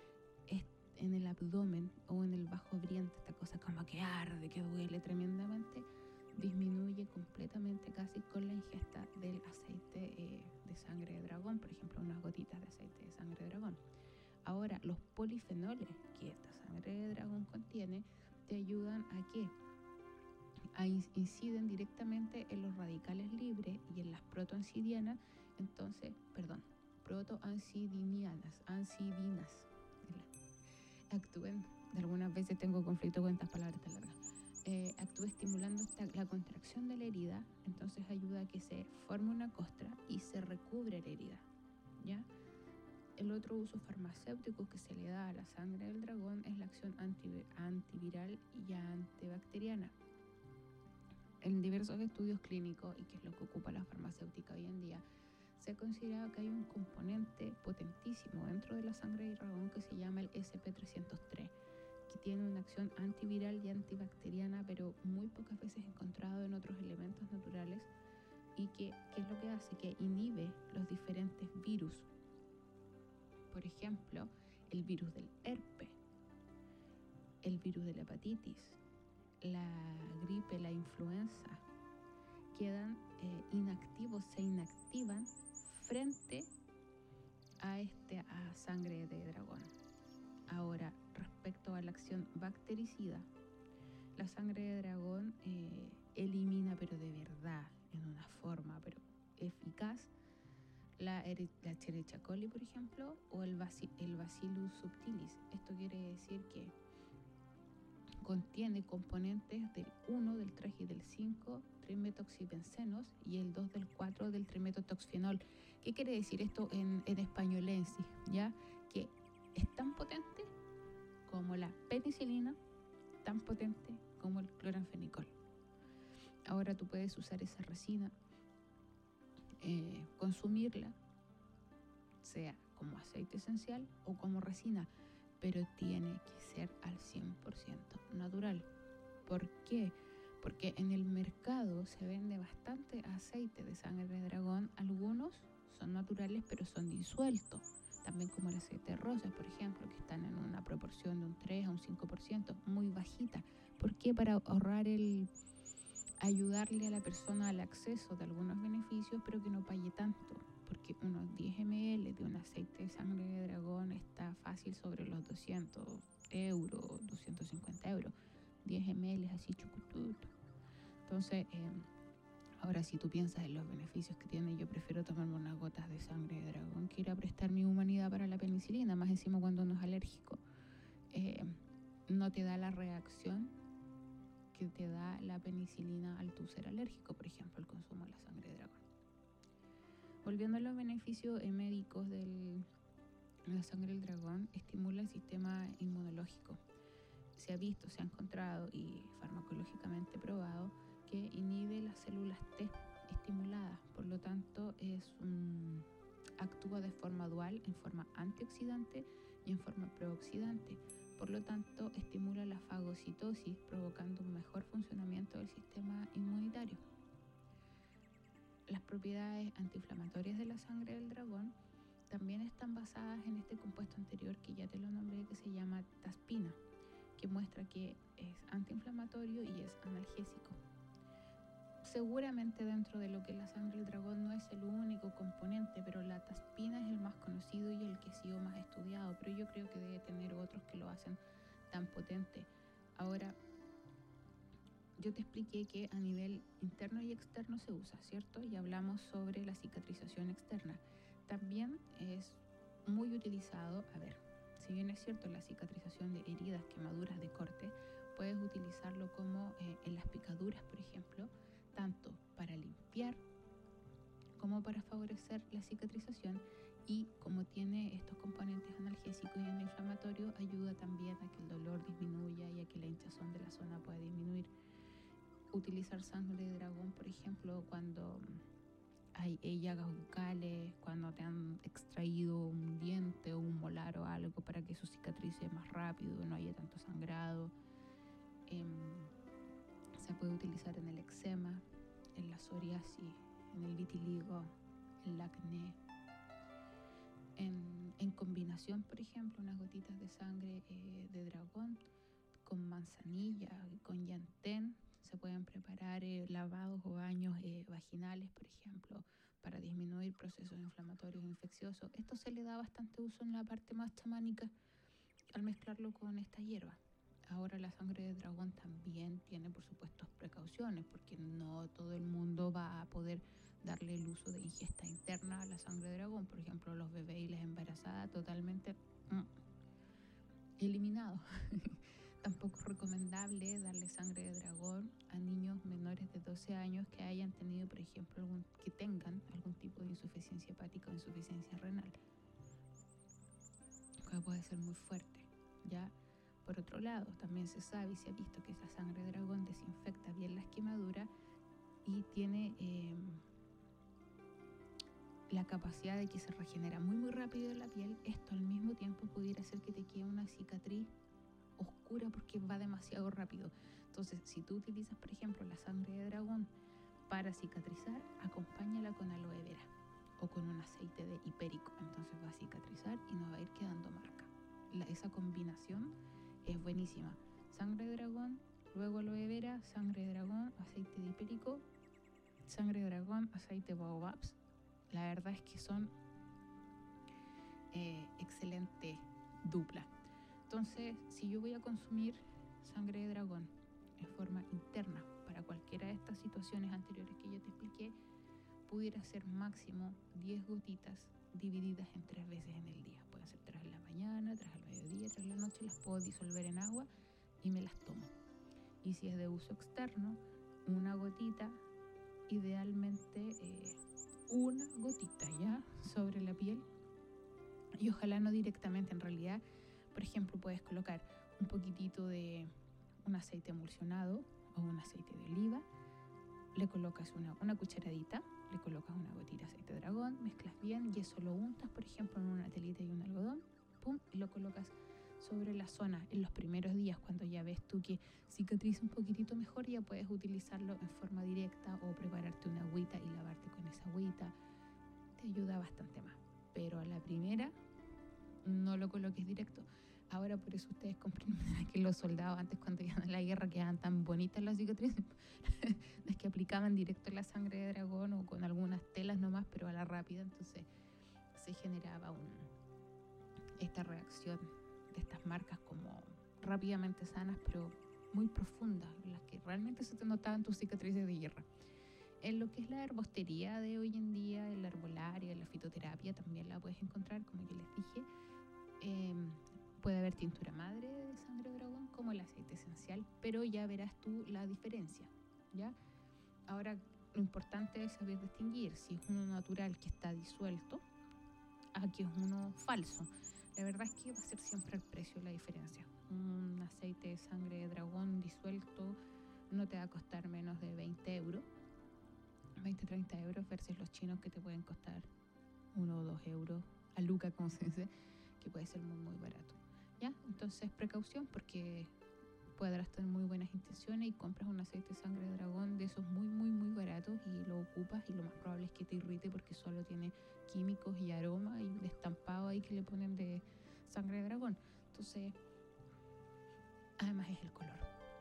en el abdomen o en el bajo vientre, esta cosa como que arde, que duele tremendamente, disminuye completamente casi con la ingesta del aceite eh, de sangre de dragón, por ejemplo, unas gotitas de aceite de sangre de dragón. Ahora, los polifenoles que esta sangre de dragón contiene te ayudan a que a inciden directamente en los radicales libres y en las protoansidianas, entonces, perdón, protoansidinianas, ansidinas, actúen, de algunas veces tengo conflicto con estas palabras tan largas, eh, actúa estimulando esta, la contracción de la herida, entonces ayuda a que se forme una costra y se recubre la herida, ¿ya? El otro uso farmacéutico que se le da a la sangre del dragón es la acción antiviral y antibacteriana. En diversos estudios clínicos, y que es lo que ocupa la farmacéutica hoy en día, se ha considerado que hay un componente potentísimo dentro de la sangre de dragón que se llama el S P trescientos tres, que tiene una acción antiviral y antibacteriana, pero muy pocas veces encontrado en otros elementos naturales, y que, ¿qué es lo que hace? Que inhibe los diferentes virus. Por ejemplo, el virus del herpes, el virus de la hepatitis, la gripe, la influenza, quedan eh, inactivos, se inactivan frente a, este, a sangre de dragón. Ahora, respecto a la acción bactericida, la sangre de dragón eh, elimina, pero de verdad, en una forma pero eficaz, la, la Escherichia coli, por ejemplo, o el, baci, el Bacillus subtilis. Esto quiere decir que contiene componentes del uno, del tres y del cinco trimetoxibencenos y el dos del cuatro del trimetoxfenol. ¿Qué quiere decir esto en, en españolensis? ¿Ya? Que es tan potente como la penicilina, tan potente como el cloranfenicol. Ahora tú puedes usar esa resina, eh, consumirla, sea como aceite esencial o como resina, pero tiene que ser al cien por ciento natural. ¿Por qué? Porque en el mercado se vende bastante aceite de sangre de dragón. Algunos son naturales, pero son disueltos. También como el aceite de rosas, por ejemplo, que están en una proporción de un tres a un cinco por ciento, muy bajita. ¿Por qué? Para ahorrar el... ayudarle a la persona al acceso de algunos beneficios, pero que no pague tanto. Porque unos diez mililitros de un aceite de sangre de dragón está fácil sobre los doscientos euros, doscientos cincuenta euros. diez mililitros así chucututo. Entonces, eh, ahora si tú piensas en los beneficios que tiene, yo prefiero tomarme unas gotas de sangre de dragón que ir a prestar mi humanidad para la penicilina, más encima cuando uno es alérgico. Eh, no te da la reacción que te da la penicilina al tú ser alérgico, por ejemplo, el consumo de la sangre de dragón. Volviendo a los beneficios médicos de la sangre del dragón, estimula el sistema inmunológico. Se ha visto, se ha encontrado y farmacológicamente probado que inhibe las células T estimuladas, por lo tanto es un, actúa de forma dual, en forma antioxidante y en forma prooxidante. Por lo tanto, estimula la fagocitosis, provocando un mejor funcionamiento del sistema inmunitario. Las propiedades antiinflamatorias de la sangre del dragón también están basadas en este compuesto anterior que ya te lo nombré, que se llama taspina, que muestra que es antiinflamatorio y es analgésico. Seguramente dentro de lo que es la sangre del dragón no es el único componente, pero la taspina es el más conocido y el que ha sido más estudiado, pero yo creo que debe tener otros que lo hacen tan potente. Ahora, yo te expliqué que a nivel interno y externo se usa, ¿cierto? Y hablamos sobre la cicatrización externa. También es muy utilizado, a ver, si bien es cierto la cicatrización de heridas, quemaduras de corte, puedes utilizarlo como eh, en las picaduras, por ejemplo, tanto para limpiar como para favorecer la cicatrización, y como tiene estos componentes analgésicos y antiinflamatorios, ayuda también a que el dolor disminuya y a que la hinchazón de la zona pueda disminuir. Utilizar sangre de dragón, por ejemplo, cuando hay llagas bucales, cuando te han extraído un diente o un molar o algo, para que eso cicatrice más rápido, no haya tanto sangrado. Eh, se puede utilizar en el eczema, en la psoriasis, en el vitiligo, el acné. En, en combinación, por ejemplo, unas gotitas de sangre eh, de dragón con manzanilla y con yantén. Se pueden preparar eh, lavados o baños eh, vaginales, por ejemplo, para disminuir procesos inflamatorios o infecciosos. Esto se le da bastante uso en la parte más chamánica al mezclarlo con esta hierba. Ahora la sangre de dragón también tiene, por supuesto, precauciones, porque no todo el mundo va a poder darle el uso de ingesta interna a la sangre de dragón. Por ejemplo, los bebés y las embarazadas totalmente mm, eliminados. Tampoco es recomendable darle sangre de dragón a niños menores de doce años que hayan tenido, por ejemplo, algún, que tengan algún tipo de insuficiencia hepática o insuficiencia renal, que puede ser muy fuerte, ¿ya? Por otro lado, también se sabe y se ha visto que esa sangre de dragón desinfecta bien las quemaduras y tiene eh, la capacidad de que se regenera muy muy rápido la piel. Esto al mismo tiempo pudiera hacer que te quede una cicatriz oscura porque va demasiado rápido. Entonces, si tú utilizas, por ejemplo, la sangre de dragón para cicatrizar, acompáñala con aloe vera o con un aceite de hipérico. Entonces va a cicatrizar y no va a ir quedando marca. La, esa combinación es buenísima. Sangre de dragón, luego aloe vera, sangre de dragón, aceite de hipérico, sangre de dragón, aceite de baobabs. La verdad es que son eh, excelente dupla. Entonces, si yo voy a consumir sangre de dragón en forma interna para cualquiera de estas situaciones anteriores que yo te expliqué, pudiera ser máximo diez gotitas divididas en tres veces en el día. Pueden ser tres en la mañana, tres al mediodía, tres en la noche. Las puedo disolver en agua y me las tomo. Y si es de uso externo, una gotita, idealmente eh, una gotita ya sobre la piel, y ojalá no directamente. En realidad, por ejemplo, puedes colocar un poquitito de un aceite emulsionado o un aceite de oliva, le colocas una, una cucharadita, le colocas una gotita de aceite de dragón, mezclas bien y eso lo untas, por ejemplo, en una telita y un algodón, pum, y lo colocas sobre la zona. En los primeros días, cuando ya ves tú que cicatriza un poquitito mejor, ya puedes utilizarlo en forma directa o prepararte una agüita y lavarte con esa agüita. Te ayuda bastante más. Pero a la primera, no lo coloques directo. Ahora por eso ustedes comprenderán que los soldados antes, cuando iban a la guerra, quedaban tan bonitas las cicatrices, es que aplicaban directo la sangre de dragón o con algunas telas nomás, pero a la rápida. Entonces se generaba un, esta reacción de estas marcas como rápidamente sanas, pero muy profundas, en las que realmente se te notaban tus cicatrices de guerra. En lo que es la herbostería de hoy en día, en la herbolaria, en la fitoterapia, también la puedes encontrar, como yo les dije. Eh, puede haber tintura madre de sangre de dragón como el aceite esencial, pero ya verás tú la diferencia, ¿ya? Ahora, lo importante es saber distinguir si es uno natural que está disuelto a que es uno falso. La verdad es que va a ser siempre el precio la diferencia. Un aceite de sangre de dragón disuelto no te va a costar menos de veinte euros, veinte, treinta euros, versus los chinos que te pueden costar uno o dos euros, a luca, como se dice, que puede ser muy, muy barato. ¿Ya? Entonces, precaución, porque podrás tener muy buenas intenciones y compras un aceite de sangre de dragón de esos muy, muy, muy baratos y lo ocupas y lo más probable es que te irrite porque solo tiene químicos y aroma y un estampado ahí que le ponen de sangre de dragón. Entonces, además es el color.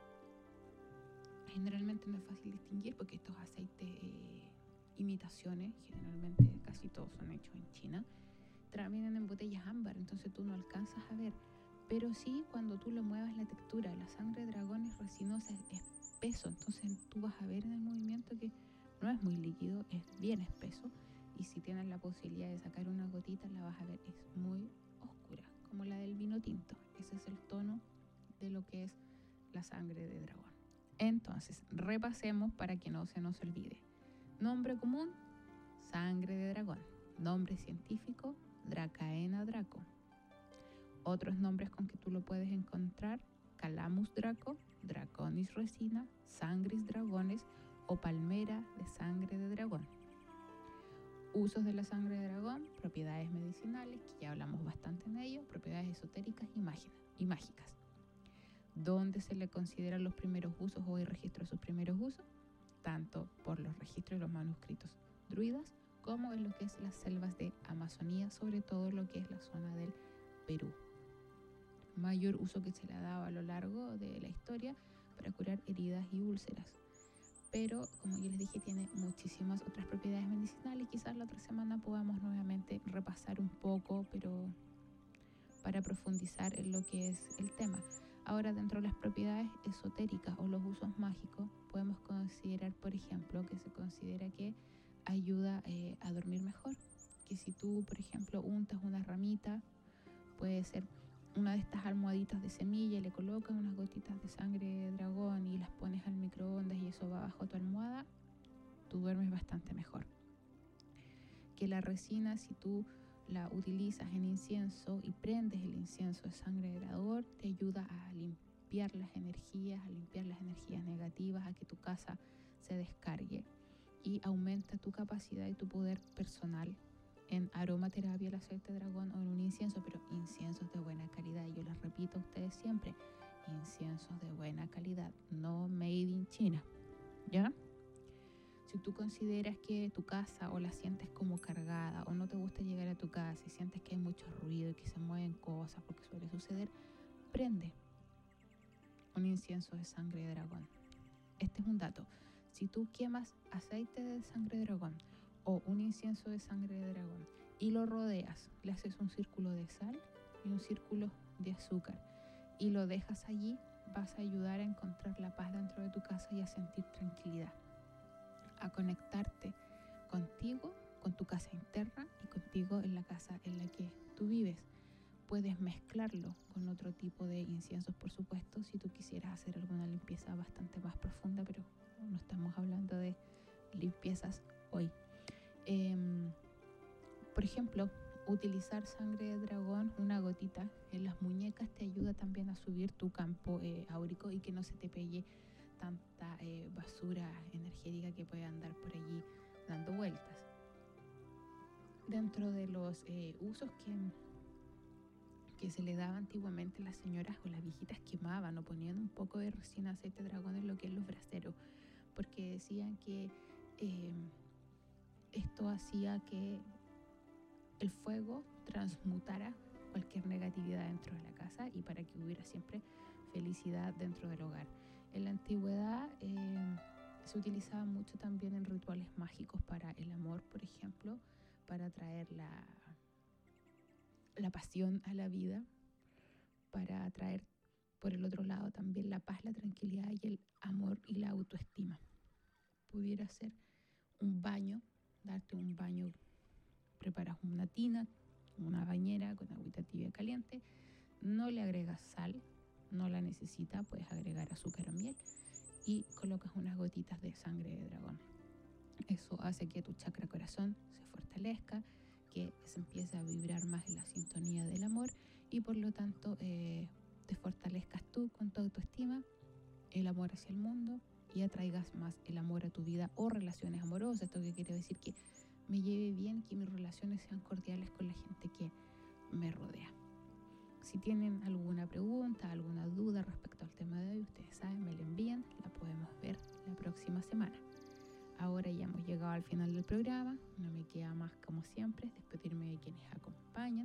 Generalmente no es fácil distinguir porque estos aceites, eh, imitaciones, generalmente casi todos son hechos en China, vienen en botellas ámbar, entonces tú no alcanzas a ver. Pero sí, cuando tú lo muevas, la textura, la sangre de dragón es resinosa, es espeso, entonces tú vas a ver en el movimiento que no es muy líquido, es bien espeso, y si tienes la posibilidad de sacar una gotita, la vas a ver, es muy oscura, como la del vino tinto. Ese es el tono de lo que es la sangre de dragón. Entonces, repasemos para que no se nos olvide. Nombre común, sangre de dragón. Nombre científico, Dracaena draco. Otros nombres con que tú lo puedes encontrar, Calamus draco, Draconis resina, Sangris dragones o palmera de sangre de dragón. Usos de la sangre de dragón, propiedades medicinales, que ya hablamos bastante en ello, propiedades esotéricas y mágicas. ¿Dónde se le consideran los primeros usos o hay registro de sus primeros usos? tanto por los registros de los manuscritos druidas como en lo que es las selvas de Amazonía, sobre todo lo que es la zona del Perú. Mayor uso que se le ha dado a lo largo de la historia para curar heridas y úlceras. Pero, como yo les dije, tiene muchísimas otras propiedades medicinales. Quizás la otra semana podamos nuevamente repasar un poco, pero para profundizar en lo que es el tema. Ahora, dentro de las propiedades esotéricas o los usos mágicos, podemos considerar, por ejemplo, que se considera que ayuda eh, a dormir mejor. Que si tú, por ejemplo, untas una ramita, puede ser una de estas almohaditas de semilla y le colocas unas gotitas de sangre de dragón y las pones al microondas y eso va bajo tu almohada, tú duermes bastante mejor. Que la resina, si tú la utilizas en incienso y prendes el incienso de sangre de dragón, te ayuda a limpiar las energías, a limpiar las energías negativas, a que tu casa se descargue y aumenta tu capacidad y tu poder personal en aromaterapia, el aceite de dragón o en un incienso, pero inciensos de buena calidad. Yo les repito a ustedes siempre, inciensos de buena calidad, no made in China, ¿ya? Si tú consideras que tu casa o la sientes como cargada o no te gusta llegar a tu casa y sientes que hay mucho ruido y que se mueven cosas, porque suele suceder, prende un incienso de sangre de dragón. Este es un dato. Si tú quemas aceite de sangre de dragón o un incienso de sangre de dragón y lo rodeas, le haces un círculo de sal y un círculo de azúcar y lo dejas allí, vas a ayudar a encontrar la paz dentro de tu casa y a sentir tranquilidad, a conectarte contigo, con tu casa interna y contigo en la casa en la que tú vives. Puedes mezclarlo con otro tipo de inciensos, por supuesto, si tú quisieras hacer alguna limpieza bastante más profunda, pero no estamos hablando de limpiezas hoy. Eh, por ejemplo, utilizar sangre de dragón, una gotita en las muñecas, te ayuda también a subir tu campo eh, áurico y que no se te pegue tanta eh, basura energética que puede andar por allí dando vueltas. Dentro de los eh, usos que, que se le daba antiguamente, las señoras o las viejitas quemaban o ponían un poco de resina aceite de dragón en lo que es los braseros, porque decían que eh, esto hacía que el fuego transmutara cualquier negatividad dentro de la casa y para que hubiera siempre felicidad dentro del hogar. En la antigüedad eh, se utilizaba mucho también en rituales mágicos para el amor, por ejemplo, para traer la, la pasión a la vida, para traer por el otro lado también la paz, la tranquilidad y el amor y la autoestima. Pudiera ser un baño, darte un baño, preparas una tina, una bañera con agüita tibia caliente, no le agregas sal, no la necesita, puedes agregar azúcar o miel y colocas unas gotitas de sangre de dragón. Eso hace que tu chakra corazón se fortalezca, que se empiece a vibrar más en la sintonía del amor y por lo tanto eh, te fortalezcas tú con tu autoestima, el amor hacia el mundo y atraigas más el amor a tu vida o relaciones amorosas. Esto que quiere decir que me lleve bien, que mis relaciones sean cordiales con la gente que me rodea. Si tienen alguna pregunta, alguna duda respecto al tema de hoy, ustedes saben, me la envían, la podemos ver la próxima semana. Ahora ya hemos llegado al final del programa, no me queda más como siempre despedirme de quienes acompañan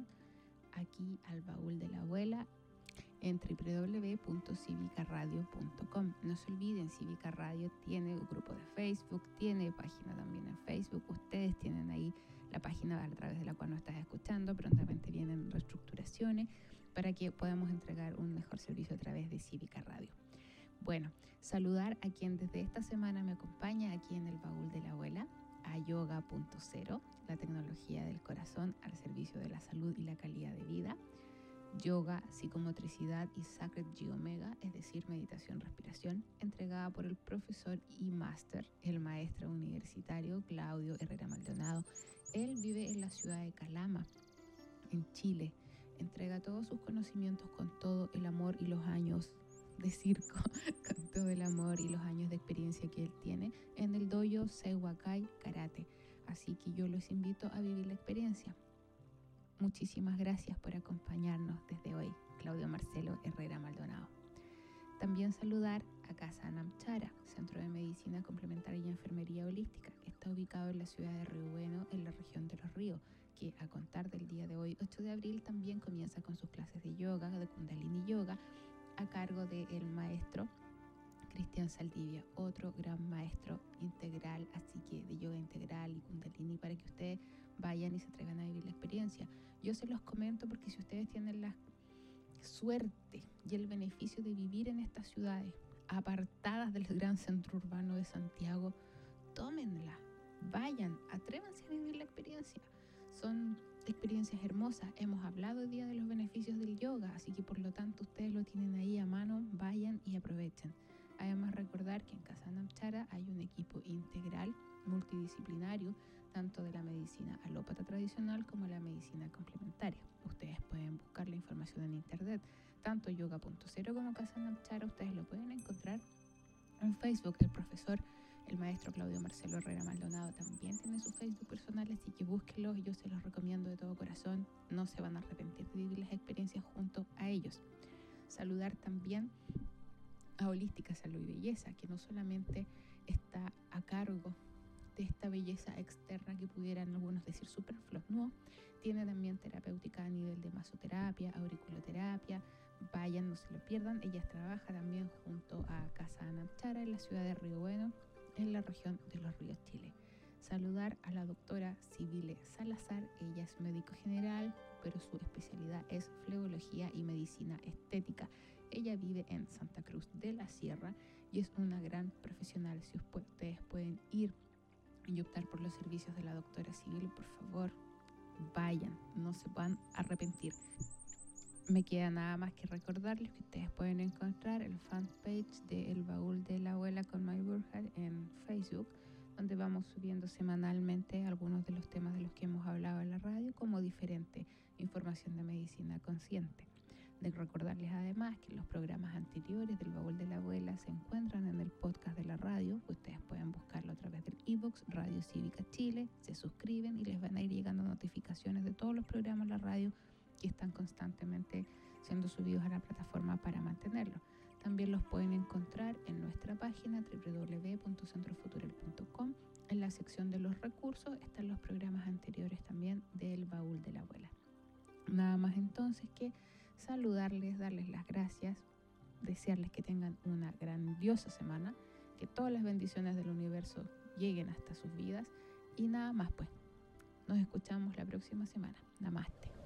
aquí al Baúl de la Abuela en doble u doble u doble u punto cívica radio punto com. No se olviden, Cívica Radio tiene un grupo de Facebook, tiene página también en Facebook, ustedes tienen ahí la página a través de la cual nos estás escuchando, prontamente vienen reestructuraciones para que podamos entregar un mejor servicio a través de Cívica Radio. Bueno, saludar a quien desde esta semana me acompaña aquí en el Baúl de la Abuela, a Yoga punto cero, la tecnología del corazón al servicio de la salud y la calidad de vida. Yoga, psicomotricidad y Sacred G Omega, es decir, meditación, respiración, entregada por el profesor y máster, el maestro universitario Claudio Herrera Maldonado. Él vive en la ciudad de Calama, en Chile. Entrega todos sus conocimientos con todo el amor y los años de circo, con todo el amor y los años de experiencia que él tiene en el dojo Seiwakai Karate. Así que yo los invito a vivir la experiencia. Muchísimas gracias por acompañarnos desde hoy, Claudio Marcelo Herrera Maldonado. También saludar a Casa Namchara, centro de medicina complementaria y enfermería holística que está ubicado en la ciudad de Río Bueno, en la región de Los Ríos, que a contar del día de hoy, ocho de abril, también comienza con sus clases de yoga, de Kundalini Yoga, a cargo del maestro Cristian Saldivia, otro gran maestro integral, así que de yoga integral y Kundalini, para que ustedes vayan y se atrevan a vivir la experiencia. Yo se los comento porque si ustedes tienen la suerte y el beneficio de vivir en estas ciudades apartadas del gran centro urbano de Santiago, tómenla, vayan, atrévanse a vivir la experiencia. Son experiencias hermosas. Hemos hablado hoy día de los beneficios del yoga, así que por lo tanto ustedes lo tienen ahí a mano, vayan y aprovechen. Además, recordar que en Casa Namchara hay un equipo integral, multidisciplinario, tanto de la medicina alópata tradicional como la medicina complementaria. Ustedes pueden buscar la información en internet, tanto yoga punto cero como Casa Namchara, ustedes lo pueden encontrar en Facebook. El profesor, el maestro Claudio Marcelo Herrera Maldonado también tiene su Facebook personal, así que búsquenlo, yo se los recomiendo de todo corazón, no se van a arrepentir de vivir las experiencias junto a ellos. Saludar también a Holística Salud y Belleza, que no solamente está a cargo de esta belleza externa que pudieran algunos decir superfluo, no, tiene también terapéutica a nivel de masoterapia, auriculoterapia, vayan, no se lo pierdan. Ella trabaja también junto a Casa Namchara en la ciudad de Río Bueno, en la región de Los Ríos, Chile. Saludar a la doctora Sibile Salazar, ella es médico general, pero su especialidad es flebología y medicina estética. Ella vive en Santa Cruz de la Sierra y es una gran profesional. Si ustedes pueden ir y optar por los servicios de la doctora Sibile, por favor, vayan, no se van a arrepentir. Me queda nada más que recordarles que ustedes pueden encontrar el fanpage de El Baúl de la Abuela con May Burkhardt en Facebook, donde vamos subiendo semanalmente algunos de los temas de los que hemos hablado en la radio, como diferente información de medicina consciente. De recordarles además que los programas anteriores del Baúl de la Abuela se encuentran en el podcast de la radio. Ustedes pueden buscarlo a través del iVoox, Radio Cívica Chile, se suscriben y les van a ir llegando notificaciones de todos los programas de la radio que están constantemente siendo subidos a la plataforma para mantenerlo. También los pueden encontrar en nuestra página doble u doble u doble u punto centrofutural punto com. En la sección de los recursos están los programas anteriores también del Baúl de la Abuela. Nada más entonces que saludarles, darles las gracias, desearles que tengan una grandiosa semana, que todas las bendiciones del universo lleguen hasta sus vidas y nada más pues. Nos escuchamos la próxima semana. Namaste.